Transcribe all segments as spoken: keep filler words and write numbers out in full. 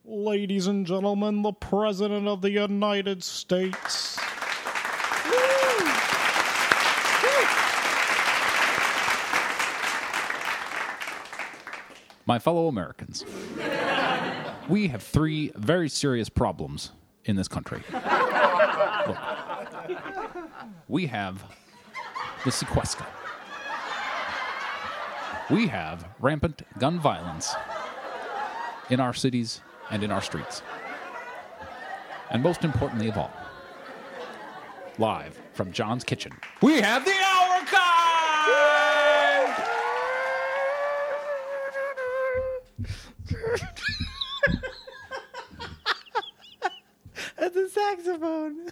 Ladies and gentlemen, the President of the United States. My fellow Americans, we have three very serious problems in this country. Look, we have the sequestra. We have rampant gun violence in our cities and in our streets. And most importantly of all, live from John's Kitchen, we have the Hour Guide! That's a saxophone.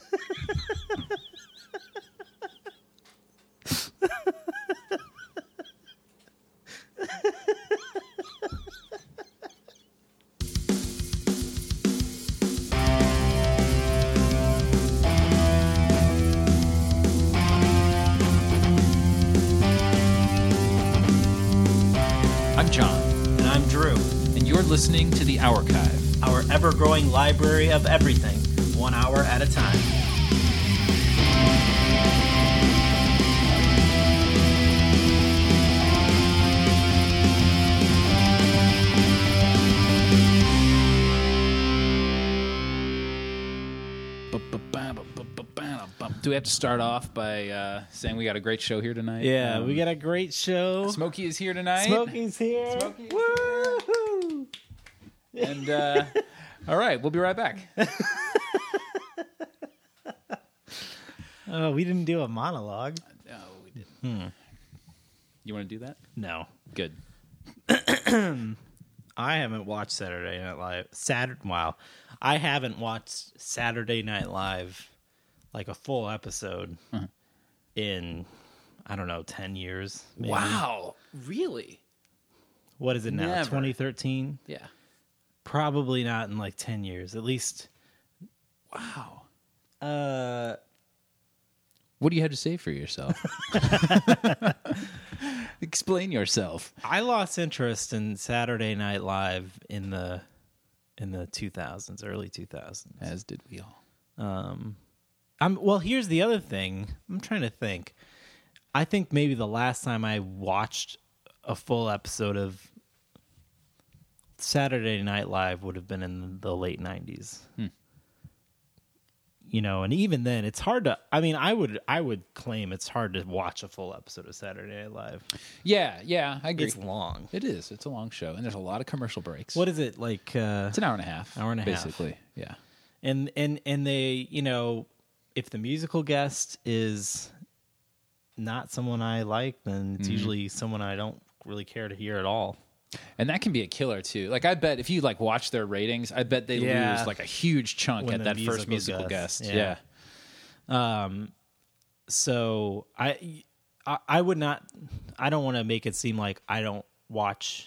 I'm John, And I'm Drew, and you're listening to the Hourchive. our ever-growing library of everything, one hour at a time. Do we have to start off by uh, saying we got a great show here tonight? Yeah, Um, we got a great show. Smokey is here tonight. Smokey's here. Smokey's Woo-hoo! And, uh, all right, we'll be right back. Oh, we didn't do a monologue. No, we didn't. You want to do that? No. Good. I haven't watched Saturday Night Live. Saturday, wow. I haven't watched Saturday Night Live, like a full episode, Uh-huh. in, I don't know, ten years. maybe. Wow. Really? What is it now? Never. twenty thirteen? Yeah. Probably not in like ten years. At least. Wow. Uh, What do you have to say for yourself? Explain yourself. I lost interest in Saturday Night Live in the in the two thousands, early two thousands. As did we all. Um, I'm well. Here's the other thing. I'm trying to think. I think maybe the last time I watched a full episode of Saturday Night Live would have been in the late nineties. Hmm. You know, and even then, it's hard to. I mean, I would I would claim it's hard to watch a full episode of Saturday Night Live. Yeah, yeah, I agree. It's long. It is. It's a long show, and there's a lot of commercial breaks. What is it like? Uh, It's an hour and a half. Hour and a half. basically. Yeah. and and and they, you know, if the musical guest is not someone I like, then it's Mhm. usually someone I don't really care to hear at all. And that can be a killer too. Like I bet if you like watch their ratings, I bet they Yeah. lose like a huge chunk When at the that first musical musical guest. guest. Yeah. Yeah. Um, so I, I, I would not. I don't want to make it seem like I don't watch.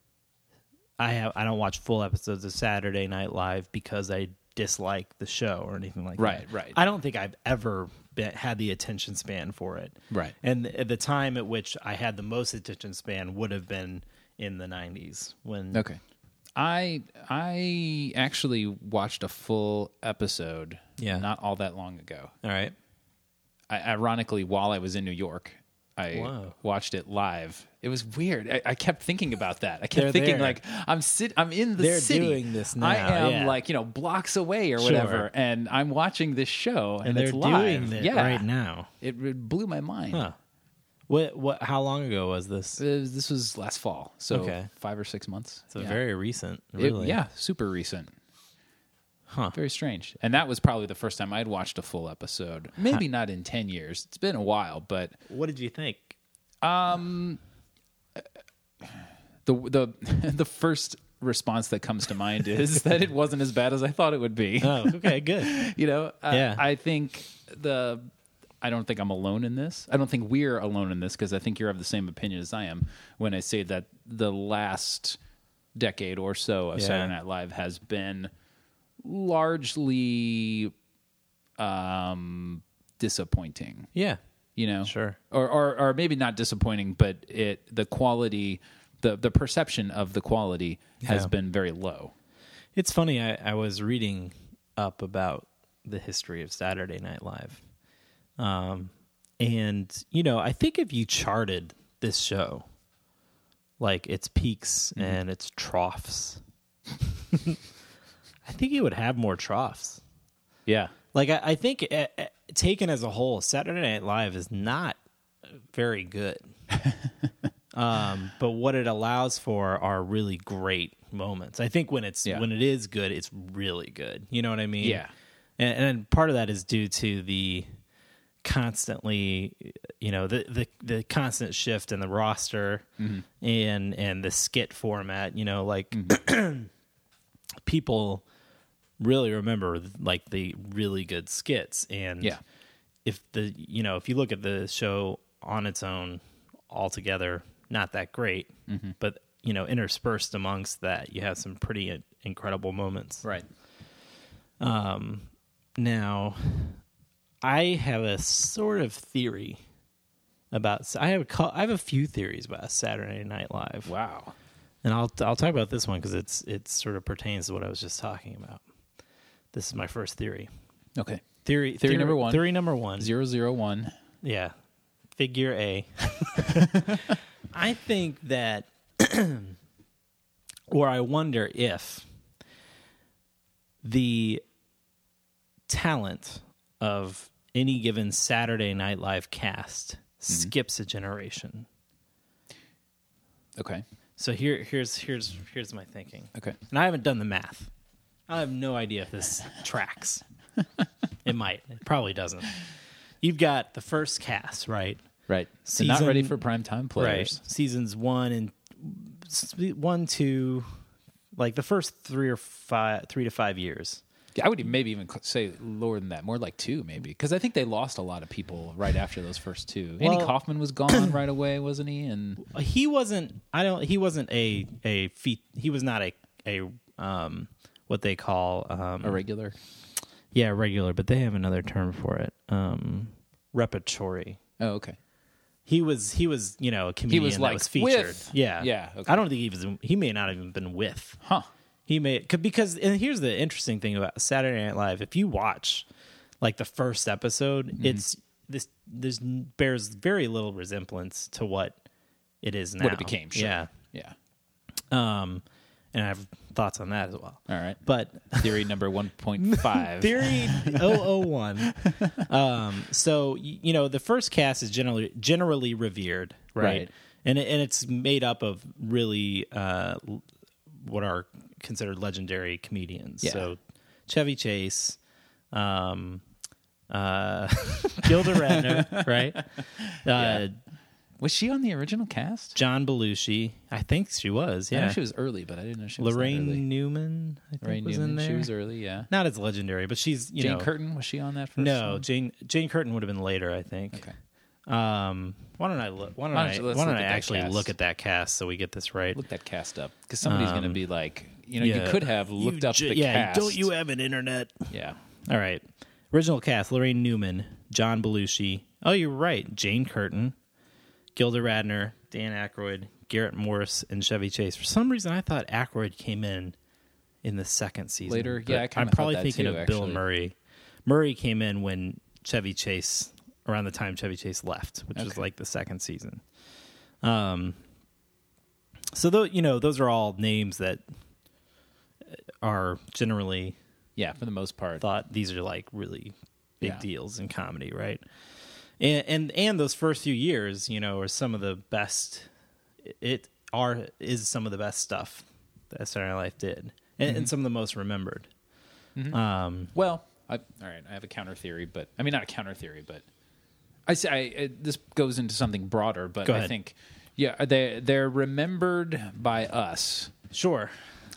I have. I don't watch full episodes of Saturday Night Live because I dislike the show or anything like Right, that. right. I don't think I've ever been, had the attention span for it. Right. And at the time at which I had the most attention span would have been in the nineties when. Okay. I I actually watched a full episode Yeah. not all that long ago. All right. I, ironically, while I was in New York, I Whoa. watched it live. It was weird. I, I kept thinking about that. I kept They're thinking there. like I'm sit I'm in the They're city. doing this now, I am yeah. like, you know, blocks away or Sure. whatever, and I'm watching this show and, And it's they're live. doing it yeah. right now. It, it blew my mind. Huh. What? What? How long ago was this? Uh, this was last fall, so Okay. five or six months. So yeah. very recent. It- Really? yeah, super recent. Huh. Very strange. And that was probably the first time I'd watched a full episode. Maybe not in ten years. It's been a while, but What did you think? um, the the the first response that comes to mind is that it wasn't as bad as I thought it would be. Oh, okay, good. You know, uh, Yeah. I think the I don't think I'm alone in this. I don't think we're alone in this because I think you're of the same opinion as I am when I say that the last decade or so of Yeah. Saturday Night Live has been largely um, disappointing. Yeah. You know, Sure. or, or or maybe not disappointing, but it the quality, the the perception of the quality has Yeah. been very low. It's funny. I, I was reading up about the history of Saturday Night Live, um, and you know, I think if you charted this show, like its peaks mm-hmm. and its troughs, I think it would have more troughs. Yeah, like I, I think uh, uh, taken as a whole, Saturday Night Live is not very good. um, but what it allows for are really great moments. I think when it's yeah. when it is good, it's really good. You know what I mean? Yeah. And, and part of that is due to the constantly, you know, the the, the constant shift in the roster mm-hmm. and and the skit format. You know, like mm-hmm. people really remember like the really good skits. And yeah. if the you know if you look at the show on its own altogether, not that great, mm-hmm. but you know, interspersed amongst that, you have some pretty incredible moments. Right. Um, now, I have a sort of theory about. I have a, I have a few theories about Saturday Night Live. Wow. And I'll I'll talk about this one because it's it sort of pertains to what I was just talking about. This is my first theory. Okay. Theory theory, theory number one. Theory number one. Zero zero one. Yeah. Figure A. I think that. Or I wonder if the talent of any given Saturday Night Live cast mm-hmm. skips a generation. Okay. So here, here's here's here's my thinking. Okay. And I haven't done the math. I have no idea if this tracks. It might. It probably doesn't. You've got the first cast, right? Right. So not ready for primetime players. Right. Seasons one and one, two, like the first three or five, three to five years. Yeah, I would maybe even say lower than that, more like two, maybe, because I think they lost a lot of people right after those first two. Well, Andy Kaufman was gone right away, wasn't he? And he wasn't. I don't. He wasn't a a feat. He was not a a um what they call um, a regular. Yeah, regular, but they have another term for it. Um, repertory. Oh, okay. He was, he was, you know, a comedian he was like that was featured. With. Yeah, yeah. Okay. I don't think he was. He may not have even been with. Huh. He may because, and here's the interesting thing about Saturday Night Live. If you watch, like the first episode, mm-hmm. it's this. This bears very little resemblance to what it is now. What it became. Sure. Yeah. Yeah. Um, and I have thoughts on that as well. All right. But theory number one point five. Theory oh oh one. Um, so, you know, the first cast is generally generally revered, right? Right. And, it, and it's made up of really uh, what are considered legendary comedians. Yeah. So Chevy Chase, um, uh, Gilda Radner, right? Uh, yeah. Was she on the original cast? John Belushi. I think she was, yeah. I know she was early, but I didn't know she was Lorraine that early. Newman, I think, Lorraine was Newman, in there. she was early, yeah. Not as legendary, but she's, you Jane know. Jane Curtin, was she on that first No, one? Jane Jane Curtin would have been later, I think. Okay. Um, why don't I look? Why don't why I? don't, why don't I at actually cast. look at that cast so we get this right? Look that cast up, because somebody's Um, going to be like, you know, yeah. you could have looked You up ju- the yeah, cast. don't you have an internet? Yeah. All right. Original cast: Lorraine Newman, John Belushi. Oh, you're right. Jane Curtin, Gilda Radner, Dan Aykroyd, Garrett Morris, and Chevy Chase. For some reason, I thought Aykroyd came in in the second season. Later, but yeah, I kinda I'm thought probably that thinking too, of actually. Bill Murray. Murray came in when Chevy Chase, around the time Chevy Chase left, which was Okay. like the second season. Um. So though you know, those are all names that are generally Yeah, for the most part. thought these are like really big Yeah. deals in comedy, right? And, and and those first few years, you know, are some of the best. It are is some of the best stuff that Saturday Night Live did, and, Mm-hmm. and some of the most remembered. Mm-hmm. Um, Well, I, all right, I have a counter theory, but I mean not a counter theory, but I say I, it, this goes into something broader. But Go I ahead. think, yeah, they they're remembered by us sure,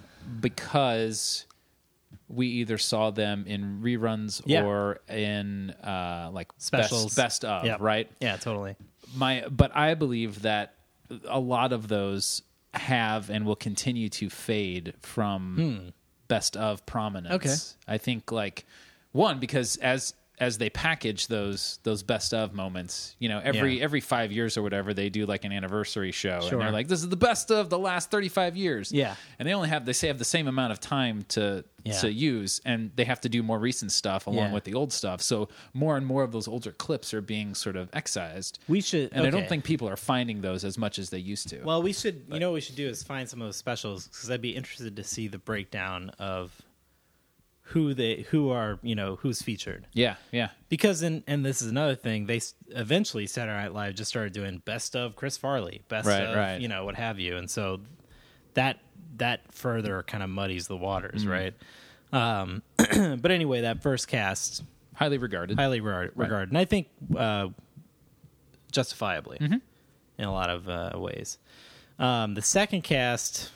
because we either saw them in reruns Yeah. or in uh, like Specials. best, best of, Yep. right? Yeah, totally. My, but I believe that a lot of those have and will continue to fade from best of prominence. Okay. I think like one because as as they package those those best of moments, you know, every Yeah. every five years or whatever, they do like an anniversary show, Sure. and they're like, "This is the best of the last thirty-five years." Yeah. and they only have they say have the same amount of time to Yeah. to use, and they have to do more recent stuff along Yeah. with the old stuff. So more and more of those older clips are being sort of excised. We should, and I don't okay. think people are finding those as much as they used to. Well, we should. You know what we should do is find some of those specials because I'd be interested to see the breakdown of who they who are you know who's featured. yeah, yeah, Because in and this is another thing, they s- eventually Saturday Night Live just started doing best of Chris Farley, best Right, of right. you know what have you, and so that that further kind of muddies the waters, Mm-hmm. right? Um, but anyway, that first cast highly regarded. highly regarded, regarded. and I think uh, justifiably Mm-hmm. in a lot of uh, ways. Um, the second cast,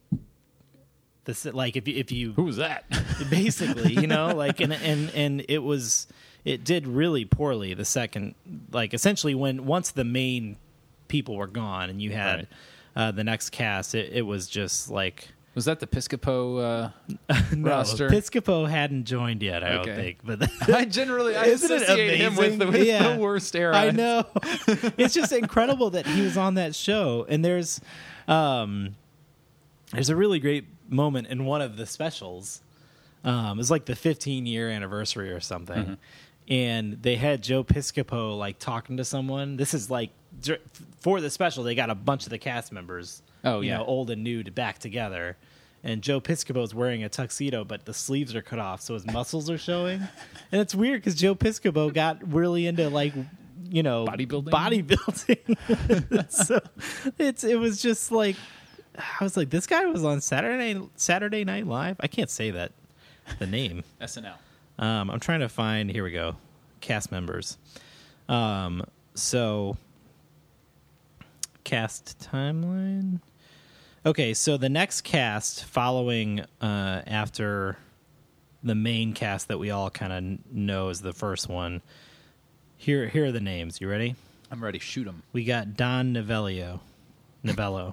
this like if you, if you Who was that? basically, you know, like and and and it was it did really poorly the second, like essentially when once the main people were gone and you had Right. uh, the next cast, it, it was just like Was that the Piscopo uh, no, roster? Piscopo hadn't joined yet, I don't Okay. think, but. I generally I Isn't it associate him with, the, amazing? with Yeah. the worst era. I know. It's just incredible that he was on that show. And there's um there's a really great moment in one of the specials. Um it's like the fifteen year anniversary or something. Mm-hmm. And they had Joe Piscopo like talking to someone. This is like dur- for the special they got a bunch of the cast members, Oh, you yeah. know, old and new to back together. And Joe Piscopo's wearing a tuxedo, but the sleeves are cut off, so his muscles are showing. And it's weird because Joe Piscopo got really into like, you know, Bodybuilding? Bodybuilding. So it's it was just like I was like, this guy was on Saturday Saturday Night Live. I can't say that the name. S N L. Um, I'm trying to find. Here we go. Cast members. Um, so cast timeline. Okay, so the next cast following uh, after the main cast that we all kind of know is the first one. Here, here are the names. You ready? I'm ready. Shoot him. We got Don Novello. Novello.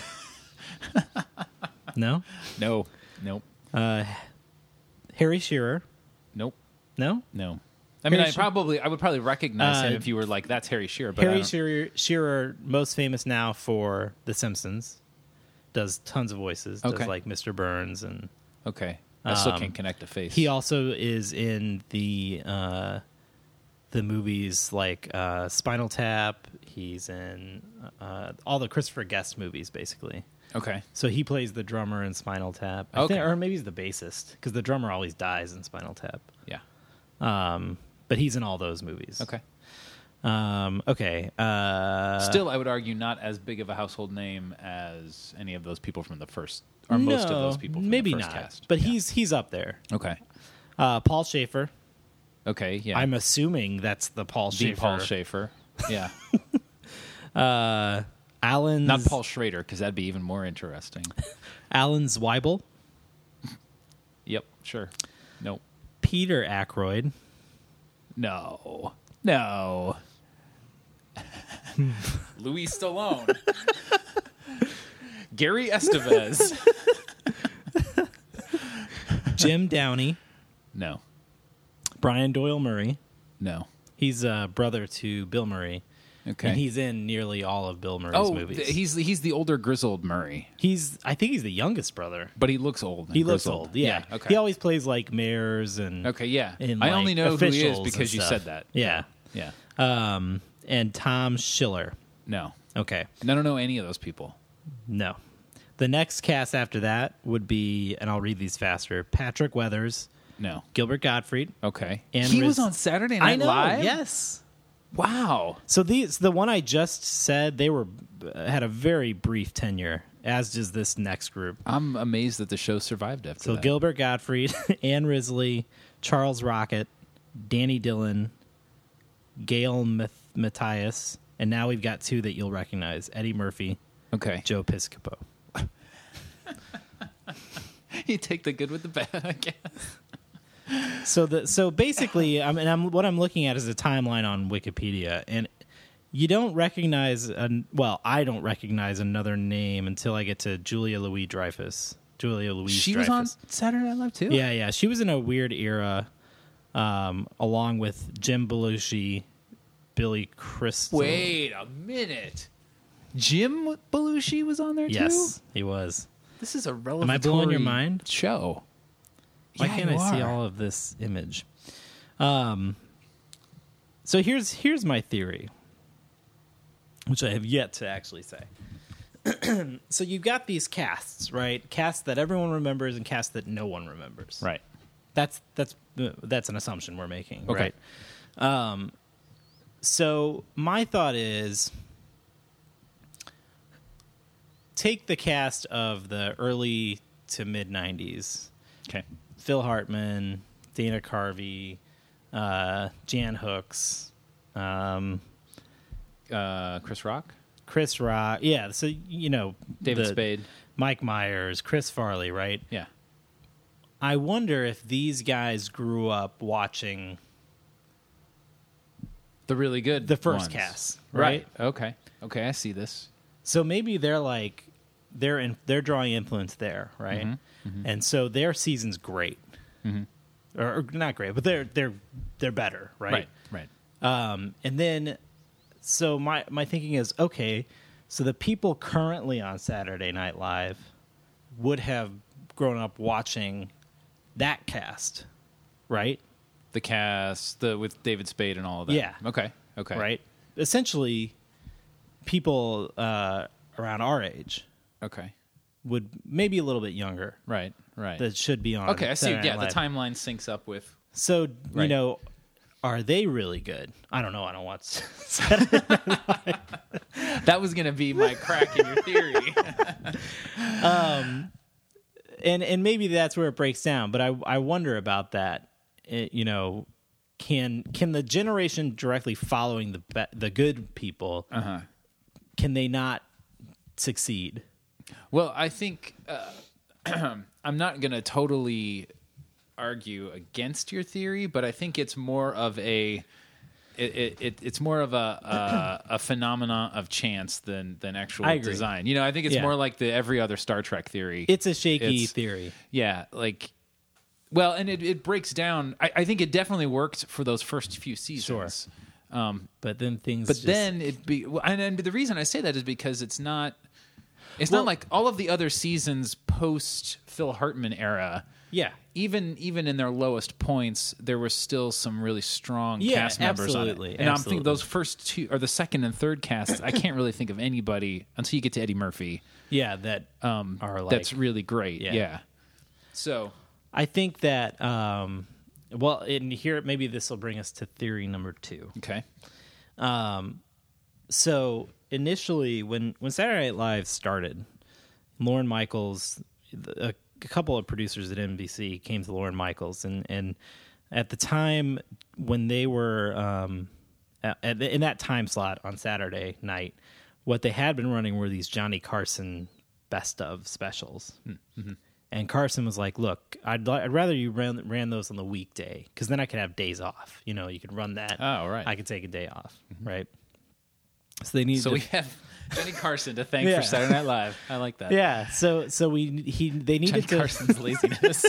No? No. Nope. Uh, Harry Shearer. Nope. No? No. I mean, Harry I She- probably I would probably recognize him Uh, if you were like, "That's Harry Shearer." But I Harry don't- Shearer, Shearer, most famous now for The Simpsons, does tons of voices. Okay. Does like Mister Burns, and Okay, I still Um, can't connect a face. he also is in the uh, the movies like uh, Spinal Tap. He's in uh, all the Christopher Guest movies, basically. okay. So he plays the drummer in Spinal Tap, I Okay. think, or maybe he's the bassist because the drummer always dies in Spinal Tap. Yeah. Um, but he's in all those movies. Okay. Um, okay. Uh, Still, I would argue not as big of a household name as any of those people from the first, or most of no, those people from maybe the first not, cast. but Yeah. he's he's up there. okay. Uh, Paul Schaefer. Okay. Yeah. I'm assuming that's the Paul the Schaefer. Paul Schaefer. Yeah. Uh, Alan. Not Paul Schrader, because that'd be even more interesting. Alan Zweibel. Yep. Sure. Nope. Peter Aykroyd. No. No. Louis Stallone. Gary Estevez. Jim Downey. No. Brian Doyle Murray. No. He's a brother to Bill Murray. Okay. And he's in nearly all of Bill Murray's oh, movies. th- he's he's the older grizzled Murray, he's I think he's the youngest brother. but he looks old. and He looks grizzled. old. Yeah. Okay. He always plays like mayors and okay. Yeah. in, I like, only know who he is officials and because you stuff. said that. Yeah. Yeah. Um, and Tom Schiller. No. Okay. I don't know any of those people. No. The next cast after that would be, and I'll read these faster, Patrick Weathers, No. Gilbert Gottfried. Okay. And he Riz- was on Saturday Night I know, Live. yes. Wow. So these, the one I just said, they were had a very brief tenure, as does this next group. I'm amazed that the show survived after So that. Gilbert Gottfried, Ann Risley, Charles Rocket, Danny Dillon, Gail Math- Matthias, and now we've got two that you'll recognize: Eddie Murphy, Okay. Joe Piscopo. You take the good with the bad, I guess. So the so basically, I mean, I'm what I'm looking at is a timeline on Wikipedia, and you don't recognize, an, well, I don't recognize another name until I get to Julia Louis Dreyfus. Julia Louis She Dreyfus. was on Saturday Night Live too. Yeah, yeah. She was in a weird era. um, along with Jim Belushi, Billy Crystal. Wait a minute. Jim Belushi was on there too? Yes, he was. This is a relevant Am I blowing your mind? show. Why Yeah, can't you I see are. all of this image? Um, so here's here's my theory, which I have yet to actually say. So you've got these casts, right? Casts that everyone remembers and casts that no one remembers. Right. That's that's uh, that's an assumption we're making, Okay. right? Um, so my thought is, take the cast of the early to mid nineties. Okay. Phil Hartman, Dana Carvey, uh, Jan Hooks, um, Uh, Chris Rock? Chris Rock. Yeah, so, you know. David the- Spade. Mike Myers, Chris Farley, right? Yeah. I wonder if these guys grew up watching The really good the first ones. cast, Right. right? Okay. Okay, I see this. So maybe they're like, they're in, they're drawing influence there, right? Mm-hmm. And so their season's great. Or, or not great, but they're they're they're better, right? Right. Right. Um, and then, so my my thinking is, okay, so the people currently on Saturday Night Live would have grown up watching that cast, right? The cast, the with David Spade and all of that. Yeah. Okay. Okay. Right? Essentially, people uh, around our age Okay. would maybe a little bit younger Right. Right. that should be on. okay, I see. Saturday Yeah, Night the Live. timeline syncs up with. So you Right. know, are they really good? I don't know. I don't watch Saturday. That was going to be my crack in your theory. and and maybe that's where it breaks down. But I I wonder about that. It, you know, can can the generation directly following the be- the good people, uh-huh. can they not succeed? Well, I think uh, I'm not going to totally argue against your theory, but I think it's more of a it, it, it it's more of a a, a phenomena of chance than than actual I agree. design. You know, I think it's Yeah. more like the every other Star Trek theory. It's a shaky It's- theory. Yeah, like well, and it, it breaks down. I, I think it definitely worked for those first few seasons. Um, But then things. but just- then it be well, and, and the reason I say that is because it's not it's Well- not like all of the other seasons post Phil Hartman era. yeah, Even even in their lowest points, there were still some really strong Yeah, cast members on absolutely, it. And I'm absolutely. thinking those first two or the second and third casts, I can't really think of anybody until you get to Eddie Murphy. yeah, that Um, are like. that's really great. Yeah. Yeah. So I think that. Um, well, and here maybe this will bring us to theory number two. okay. So initially, when when Saturday Night Live started, Lorne Michaels, a, a couple of producers at N B C came to Lorne Michaels, and and at the time when they were um, at, at, in that time slot on Saturday night, what they had been running were these Johnny Carson best of specials. Mm-hmm. And Carson was like, "Look, I'd li- I'd rather you ran ran those on the weekday because then I could have days off. You know, you could run that. Oh, right. I could take a day off, right? So they need So to, we have Johnny Carson to thank Yeah. for Saturday Night Live. I like that. yeah. So so we he they Johnny needed to Carson's laziness.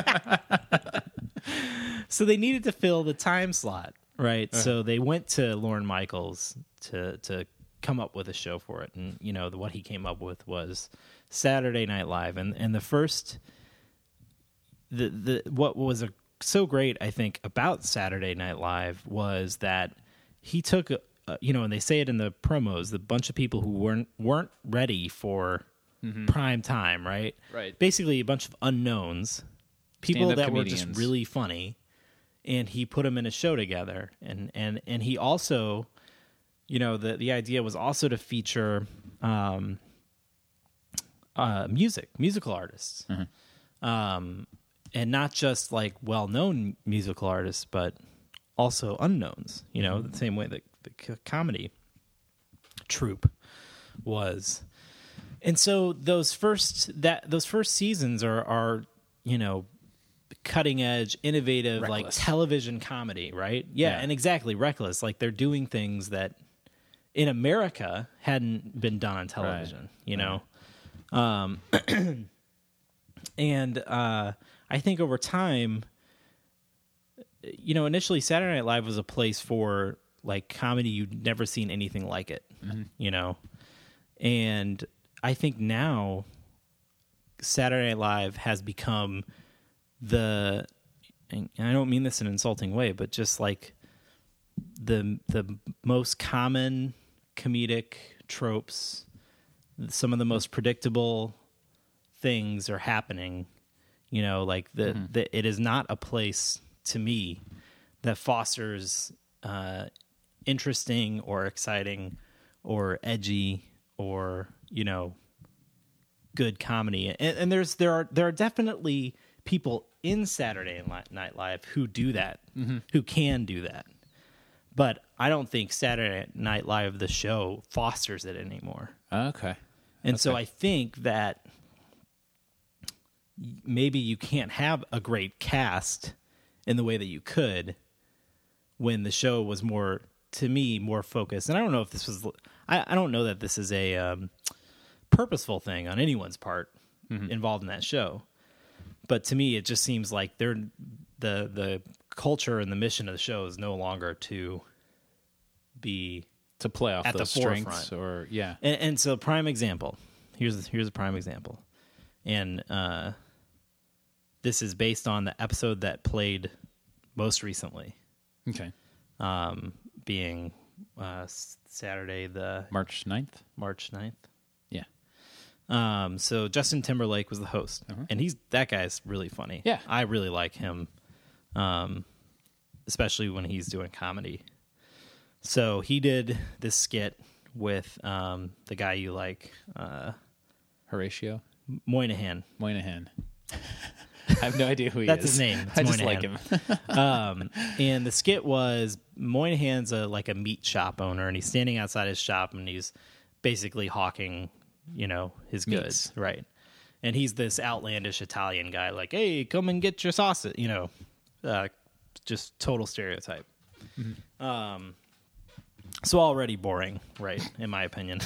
so they needed to fill the time slot, right? Uh-huh. So they went to Lorne Michaels to to come up with a show for it, and you know the, what he came up with was Saturday Night Live, and and the first the the what was a, so great I think about Saturday Night Live was that he took a, uh, you know, and they say it in the promos, the bunch of people who weren't weren't ready for prime time, right? Right. Basically, a bunch of unknowns, people Stand-up that were comedians. just really funny, and he put them in a show together, and and and he also, you know, the the idea was also to feature um, uh, music, musical artists, um, and not just like well-known musical artists, but also unknowns. You know, the same way that the c- comedy troupe was. And so those first that those first seasons are are you know cutting edge, innovative, like Reckless. television comedy, right? Yeah, Yeah. and exactly reckless. Like they're doing things that in America hadn't been done on television. You know, um, and uh, I think over time you know, initially Saturday Night Live was a place for like comedy. You'd never seen anything like it, mm-hmm. you know? And I think now Saturday Night Live has become the, and I don't mean this in an insulting way, but just like the the most common comedic tropes, some of the most predictable things are happening. You know, like the, mm-hmm. the it is not a place to me that fosters uh, interesting or exciting or edgy or, you know, good comedy. And, and there's there are there are definitely people in Saturday Night Live who do that, mm-hmm. who can do that. But I don't think Saturday Night Live, the show, fosters it anymore. Okay. And okay. so I think that maybe you can't have a great cast in the way that you could when the show was more, to me, more focused. And I don't know if this was, I, I don't know that this is a um, purposeful thing on anyone's part mm-hmm. involved in that show. But to me, it just seems like they're, the the culture and the mission of the show is no longer to be to play off at those the strengths, forefront. or yeah. And, and so, prime example. Here's here's a prime example, and uh, this is based on the episode that played most recently. Okay, um, being uh, Saturday the March ninth? March ninth. Yeah. Um, so Justin Timberlake was the host, uh-huh. and he's that guy's really funny. Yeah, I really like him, um, especially when he's doing comedy. So he did this skit with um, the guy you like, uh, Horatio Moynihan. Moynihan. I have no idea who he That's is. his name. It's I just Moynihan. like him. um, and the skit was Moynihan's a like a meat shop owner, and he's standing outside his shop, and he's basically hawking, you know, his goods, Meats. right? And he's this outlandish Italian guy, like, "Hey, come and get your sausage," you know, uh, just total stereotype. Mm-hmm. Um, so already boring, right? In my opinion.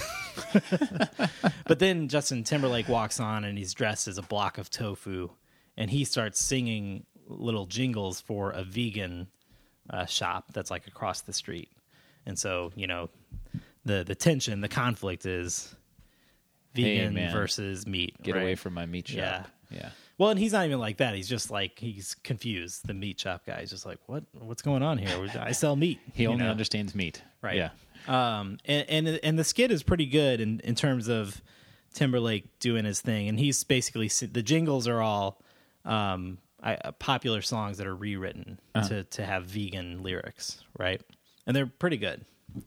But then Justin Timberlake walks on, and he's dressed as a block of tofu, and he starts singing little jingles for a vegan uh, shop that's like across the street. And so, you know, the the tension, the conflict is vegan hey, versus meat. Get right? away from my meat shop. Yeah. Yeah. Well, and he's not even like that. He's just like, he's confused. The meat shop guy is just like, what? What's going on here? I sell meat. He only know? understands meat. Right. Yeah. Um, and, and and the skit is pretty good in, in terms of Timberlake doing his thing. And he's basically, the jingles are all um, I, uh, popular songs that are rewritten uh-huh. to, to have vegan lyrics, right? And they're pretty good.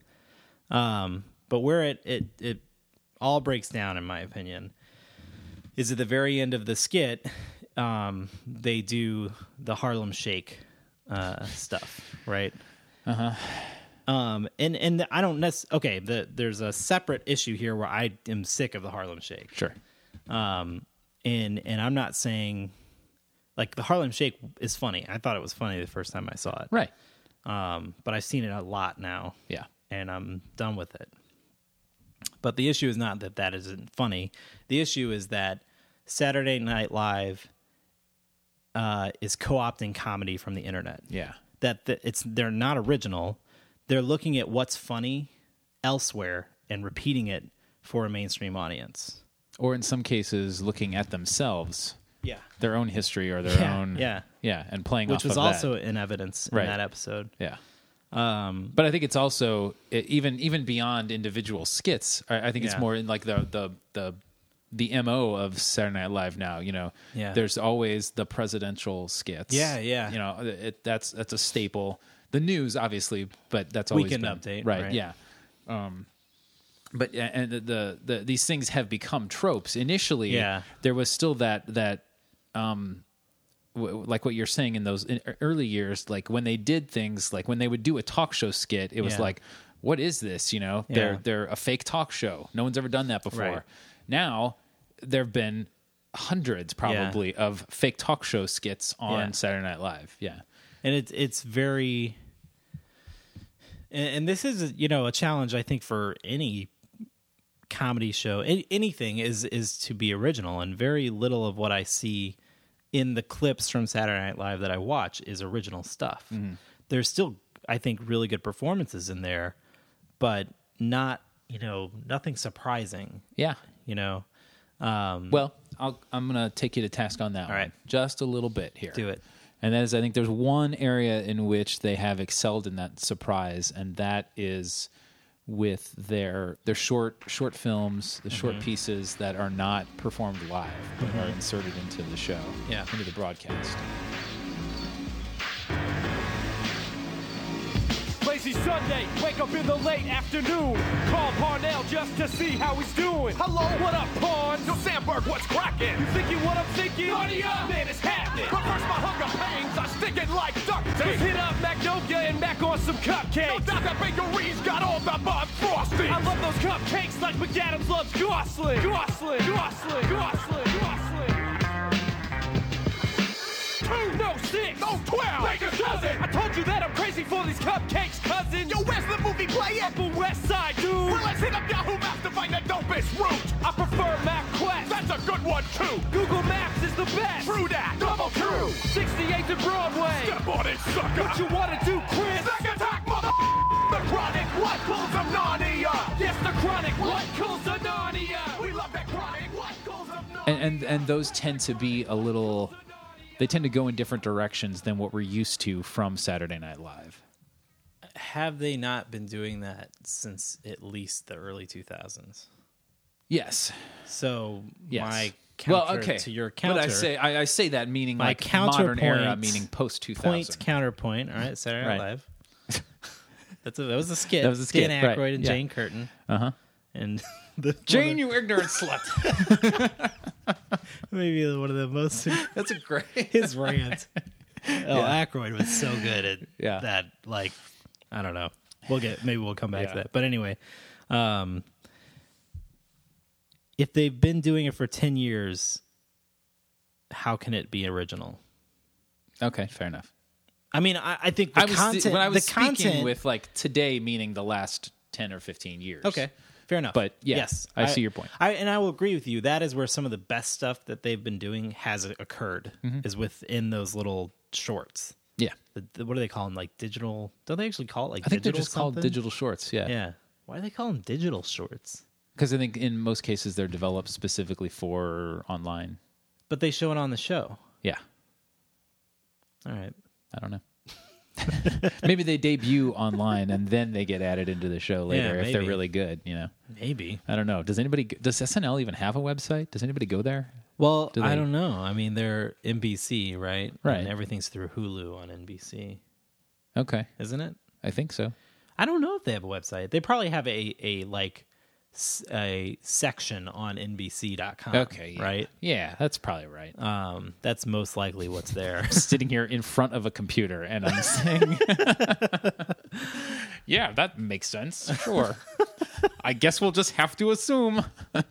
Um, but where it, it, it all breaks down, in my opinion, is at the very end of the skit, um, they do the Harlem Shake uh, stuff, right? Uh-huh. Um, and, and I don't necessarily, okay, the, there's a separate issue here where I am sick of the Harlem Shake. Sure. Um, and, and I'm not saying, like, the Harlem Shake is funny. I thought it was funny the first time I saw it. Right. Um, but I've seen it a lot now. Yeah. And I'm done with it. But the issue is not that that isn't funny. The issue is that Saturday Night Live uh, is co-opting comedy from the internet. Yeah. That the, it's they're not original. They're looking at what's funny elsewhere and repeating it for a mainstream audience. Or in some cases, looking at themselves, yeah, their own history or their yeah, own, yeah, yeah, and playing which off was of also that. in evidence in Right. that episode. Yeah. Um, but I think it's also it, even even beyond individual skits. I, I think it's Yeah. more in like the the the the M O of Saturday Night Live now. You know, Yeah. there's always the presidential skits. Yeah, yeah. You know, it, that's that's a staple. The news, obviously, but that's always Weekend been, update, right? right. Yeah. Um, but and the, the the these things have become tropes. Initially, Yeah. there was still that that. Um, like what you're saying in those in early years, like when they did things, like when they would do a talk show skit, it was Yeah. like, what is this? You know, Yeah. they're, they're a fake talk show. No one's ever done that before. Right. Now there've been hundreds probably Yeah. of fake talk show skits on Yeah. Saturday Night Live. Yeah. and it's, it's very, and, and this is, you know, a challenge, I think, for any comedy show, any, anything is, is to be original, and very little of what I see in the clips from Saturday Night Live that I watch is original stuff. Mm-hmm. There's still, I think, really good performances in there, but not, you know, nothing surprising. Yeah. You know, um, Well, I'll, I'm going to take you to task on that All one. right. Just a little bit here. do it. And that is, I think there's one area in which they have excelled in that surprise, and that is with their their short short films, the short pieces that are not performed live, but are inserted into the show, Yeah. into the broadcast. Lazy Sunday, wake up in the late afternoon. Call Parnell just to see how he's doing. Hello, what up, Parn? Yo, Sandberg, what's cracking? You thinking what I'm thinking? Narnia! Man, it's happening. But first, my hunger pains are sticking like duct tape. Let's hit up Magnolia and back on some cupcakes. No doubt that bakery's got all the bug frosting. I love those cupcakes like McAdams loves Gosling. Gosling, Gosling, Gosling, Gosling. Two, no six, no twelve. Make a dozen. I told you that I'm crazy for these cupcakes, cousin. Yo, where's the movie playing? Upper West Side, dude. Well, let's hit up Yahoo Maps to find the dopest route. I prefer MapQuest. That's a good one too. Google Maps is the best. True that. Double true. sixty-eighth and Broadway. Step on it, sucker. What you wanna do, Chris? Back attack, mother. The Chronic, what pulls of Narnia? Yes, the Chronic, what pulls of Narnia? We love that Chronic, what pulls of Narnia? And, and and those tend to be a little. They tend to go in different directions than what we're used to from Saturday Night Live. Have they not been doing that since at least the early two thousands? Yes. So Yes. my counter well, okay. to your counter. But I say I, I say that meaning My like modern era, counterpoint- meaning post two point thousand. counterpoint. All right, Saturday Night Right. Live. That's a, that was a skit. That was a skit, Dan right, Aykroyd and yeah. Jane Curtin. Uh huh. And the, Jane, you ignorant slut. maybe one of the most That's a great. his rant. Oh, Aykroyd was so good at Yeah. that. Like, I don't know. We'll get maybe we'll come back to Yeah. that. But anyway, um, if they've been doing it for ten years, how can it be original? Okay, fair enough. I mean, I, I think the I was content. when I was the speaking content, with like today, meaning the last ten or fifteen years. Okay, fair enough. But, yeah, yes, I see your point. I and I will agree with you. That is where some of the best stuff that they've been doing has occurred. Is within those little shorts. Yeah, The, the, what do they call them? Like digital? Don't they actually call it like? I think they're digital just called something? digital shorts. Yeah, Yeah. Why do they call them digital shorts? because I think in most cases they're developed specifically for online. But they show it on the show. Yeah, All right. I don't know. Maybe they debut online and then they get added into the show later Yeah, if they're maybe. really good. You know, Maybe. I don't know. Does anybody? Does S N L even have a website? Does anybody go there? Well, Do I they- don't know. I mean, they're N B C, right? Right. And everything's through Hulu on N B C, Okay, isn't it? I think so. I don't know if they have a website. They probably have a a like s- a section on N B C dot com. Okay, yeah. Right. Yeah, that's probably right. Um, that's most likely what's there. Sitting here in front of a computer and I'm saying, yeah, that makes sense. Sure. I guess we'll just have to assume.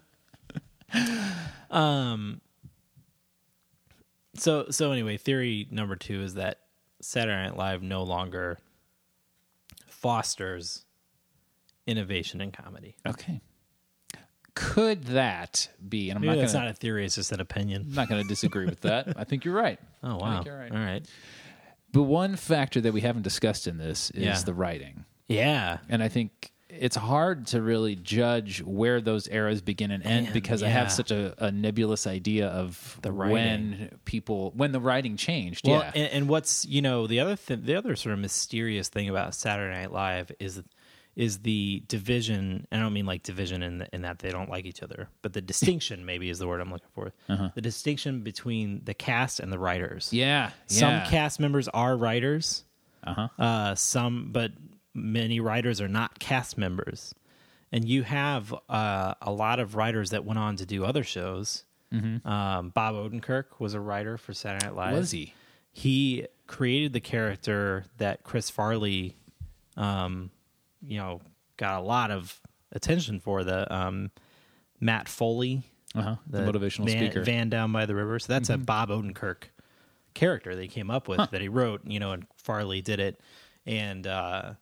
So so anyway, theory number two is that Saturday Night Live no longer fosters innovation in comedy. Okay. Could that be, and I'm Maybe not that's going not a theory; it's just an opinion. I'm not going to disagree with that. I think you're right. Oh I wow! think you're right. All right. But one factor that we haven't discussed in this is Yeah. the writing. Yeah. And I think it's hard to really judge where those eras begin and end Man, because I yeah. have such a, a nebulous idea of The writing. when people when the writing changed. Well, yeah. and, and what's you know the other th- the other sort of mysterious thing about Saturday Night Live is is the division. And I don't mean like division in the, in that they don't like each other, but the distinction maybe is the word I'm looking for. Uh-huh. The distinction between the cast and the writers. yeah. Some yeah. cast members are writers. Uh-huh. Uh, some, but many writers are not cast members. And you have uh, a lot of writers that went on to do other shows. Mm-hmm. Um, Bob Odenkirk was a writer for Saturday Night Live. Was he? He created the character that Chris Farley, um, you know, got a lot of attention for. The um, Matt Foley, Uh-huh. The, motivational van, speaker. van down by the river. So that's a Bob Odenkirk character they came up with that he wrote. You know, and Farley did it, and uh,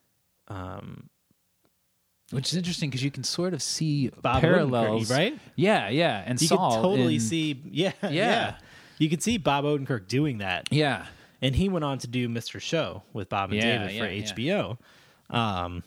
Which is interesting because you can sort of see Bob parallels, Odenkirk, right? Yeah, yeah. And you Saul could totally in- see, yeah, yeah, Yeah. you could see Bob Odenkirk doing that. Yeah. And he went on to do Mister Show with Bob and Yeah, David for yeah, H B O. Um,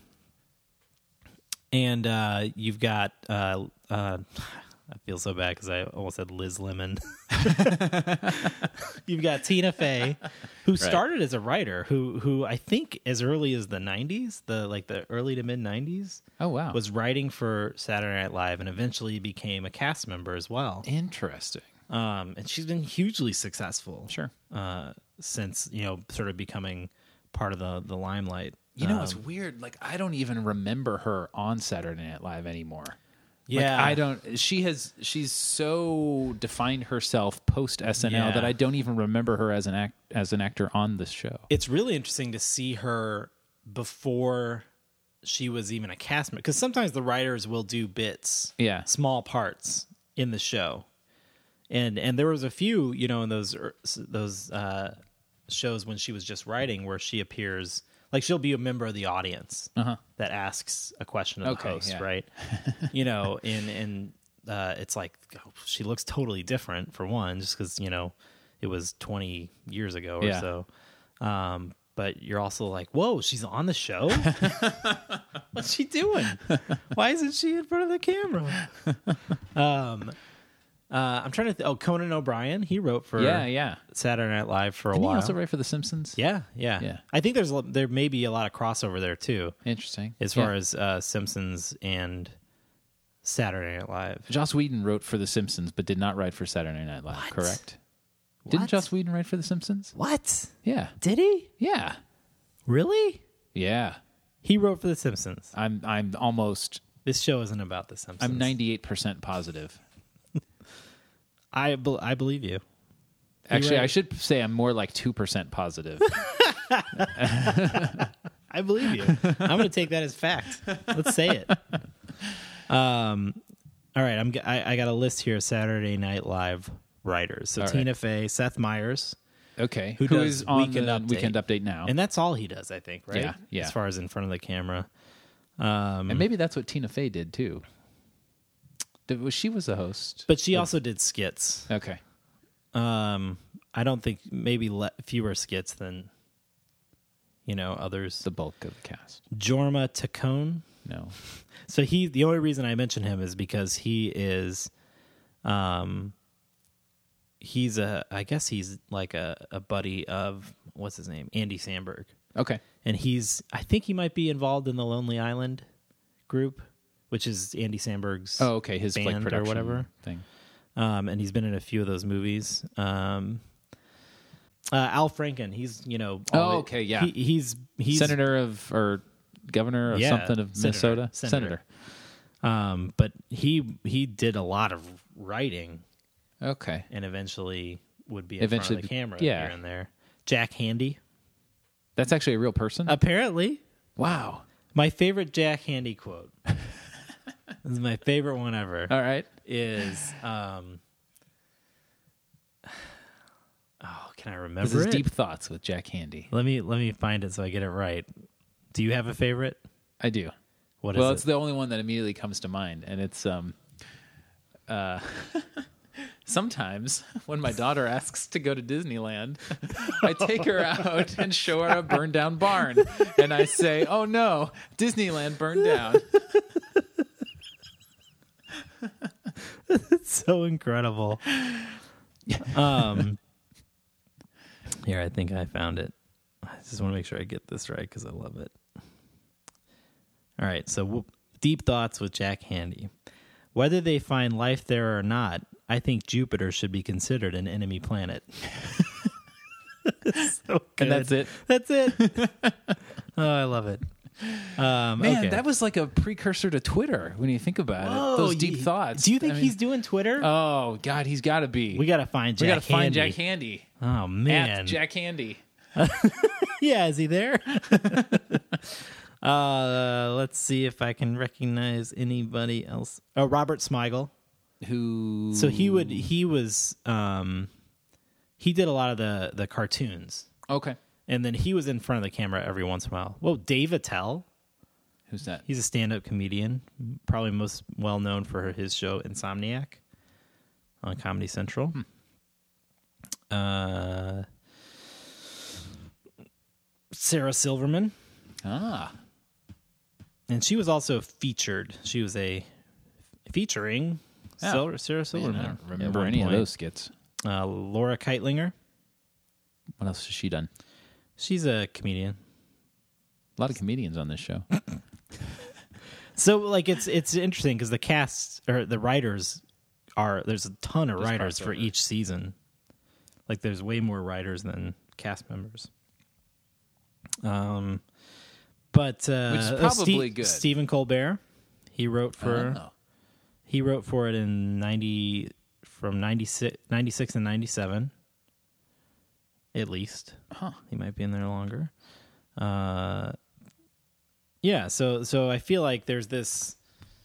and uh, you've got, uh, uh, I feel so bad because I almost said Liz Lemon. You've got Tina Fey, who started as a writer, who who I think as early as the nineties, the like the early to mid nineties, Oh, wow. was writing for Saturday Night Live and eventually became a cast member as well. Interesting. Um, and she's been hugely successful. Sure. Uh, since, you know, sort of becoming part of the, the limelight. You know, um, it's weird. Like, I don't even remember her on Saturday Night Live anymore. Yeah. Like, I don't. She has. She's so defined herself post S N L Yeah. that I don't even remember her as an act as an actor on this show. It's really interesting to see her before she was even a cast member. Because sometimes the writers will do bits, Yeah. small parts in the show. And and there was a few, you know, in those er, those uh, shows when she was just writing where she appears, like she'll be a member of the audience Uh-huh. that asks a question of Okay, the host, yeah. right? You know, and and uh, it's like oh, she looks totally different for one, just because you know it was twenty years ago or Yeah. so. Um, but you're also like, whoa, she's on the show. What's she doing? Why isn't she in front of the camera? Um. Uh, I'm trying to. Th- oh, Conan O'Brien. He wrote for Yeah, yeah. Saturday Night Live for a Didn't while. he also write for The Simpsons? yeah, yeah, Yeah. I think there's a- there may be a lot of crossover there too, Interesting. as far Yeah. as uh, Simpsons and Saturday Night Live. Joss Whedon wrote for The Simpsons, but did not write for Saturday Night Live. What? Correct? Didn't What? Joss Whedon write for The Simpsons? What Yeah. did he Yeah. really? Yeah. He wrote for The Simpsons. I'm. I'm almost. This show isn't about The Simpsons. I'm ninety-eight percent positive. I be- I believe you. Actually, right. I should say I'm more like two percent positive. I believe you. I'm going to take that as fact. Let's say it. Um, all right. I'm. g- I, I got a list here of Saturday Night Live writers. So All right. Tina Fey, Seth Meyers, Okay. Who Who does is on Weekend the Update. Weekend Update now? and that's all he does. I think. Right. Yeah, yeah. As far as in front of the camera. Um, And maybe that's what Tina Fey did too. Did, was she was the host? but she also did skits. Okay. Um, I don't think maybe le- fewer skits than you know others. The bulk of the cast. Jorma Taccone. No. So he, the only reason I mention him is because he is, um, he's a, I guess he's like a, a buddy of what's his name, Andy Samberg, Okay. and he's, I think he might be involved in the Lonely Island group, which is Andy Samberg's Oh, okay. His like band or production whatever. thing. Um, and he's been in a few of those movies. Um, uh, Al Franken, he's you know, Oh, all- okay, yeah. he, he's he's Senator of or governor or Yeah, something of senator, Minnesota. senator. Um, but he he did a lot of writing Okay. and eventually would be in Eventually front of the be- camera yeah. here and there. Jack Handy, That's actually a real person. apparently. Wow. My favorite Jack Handy quote. This is my favorite one ever. All right. Is um, oh, can I remember This is it? Deep Thoughts with Jack Handy. Let me let me find it so I get it right. Do you have a favorite? I do. What is well, it? it's the only one that immediately comes to mind, and it's um, uh, sometimes when my daughter asks to go to Disneyland, I take her out and show her a burned down barn, and I say, "Oh no, Disneyland burned down." It's so incredible. Um, here, I think I found it. I just want to make sure I get this right because I love it. All right, so w- Deep Thoughts with Jack Handy. Whether they find life there or not, I think Jupiter should be considered an enemy planet. So And that's good. it. That's it. Oh, I love it. Um, Man, okay. that was like a precursor to Twitter when you think about Whoa, it. Those deep you- thoughts. Do you think I mean- he's doing Twitter? Oh God, he's got to be. we got to find Jack We got to find Handy. Jack Handy. Oh man, At Jack Handy. yeah, is he there? uh, let's see if I can recognize anybody else. Oh, Robert Smigel. Who? So he would. He was. Um, he did a lot of the the cartoons, Okay. and then he was in front of the camera every once in a while. Whoa, Dave Attell. Who's that? He's a stand-up comedian, probably most well known for his show Insomniac on Comedy Central. Uh, Sarah Silverman, Ah, and she was also featured. She was a featuring Yeah. Sil- Sarah man, I Silverman. don't at remember one any of point. those skits. Uh, Laura Keitlinger. What else has she done? She's a comedian. A lot of comedians on this show. So like it's it's interesting because the cast or the writers are there's a ton of There's writers for crossover. each season. Like there's way more writers than cast members. Um, but uh, Which is uh, probably Ste- good. Stephen Colbert, he wrote for Oh. he wrote for it in ninety from ninety-six, ninety-six and ninety-seven. At least, Huh. he might be in there longer. Uh, yeah, so so I feel like there's this,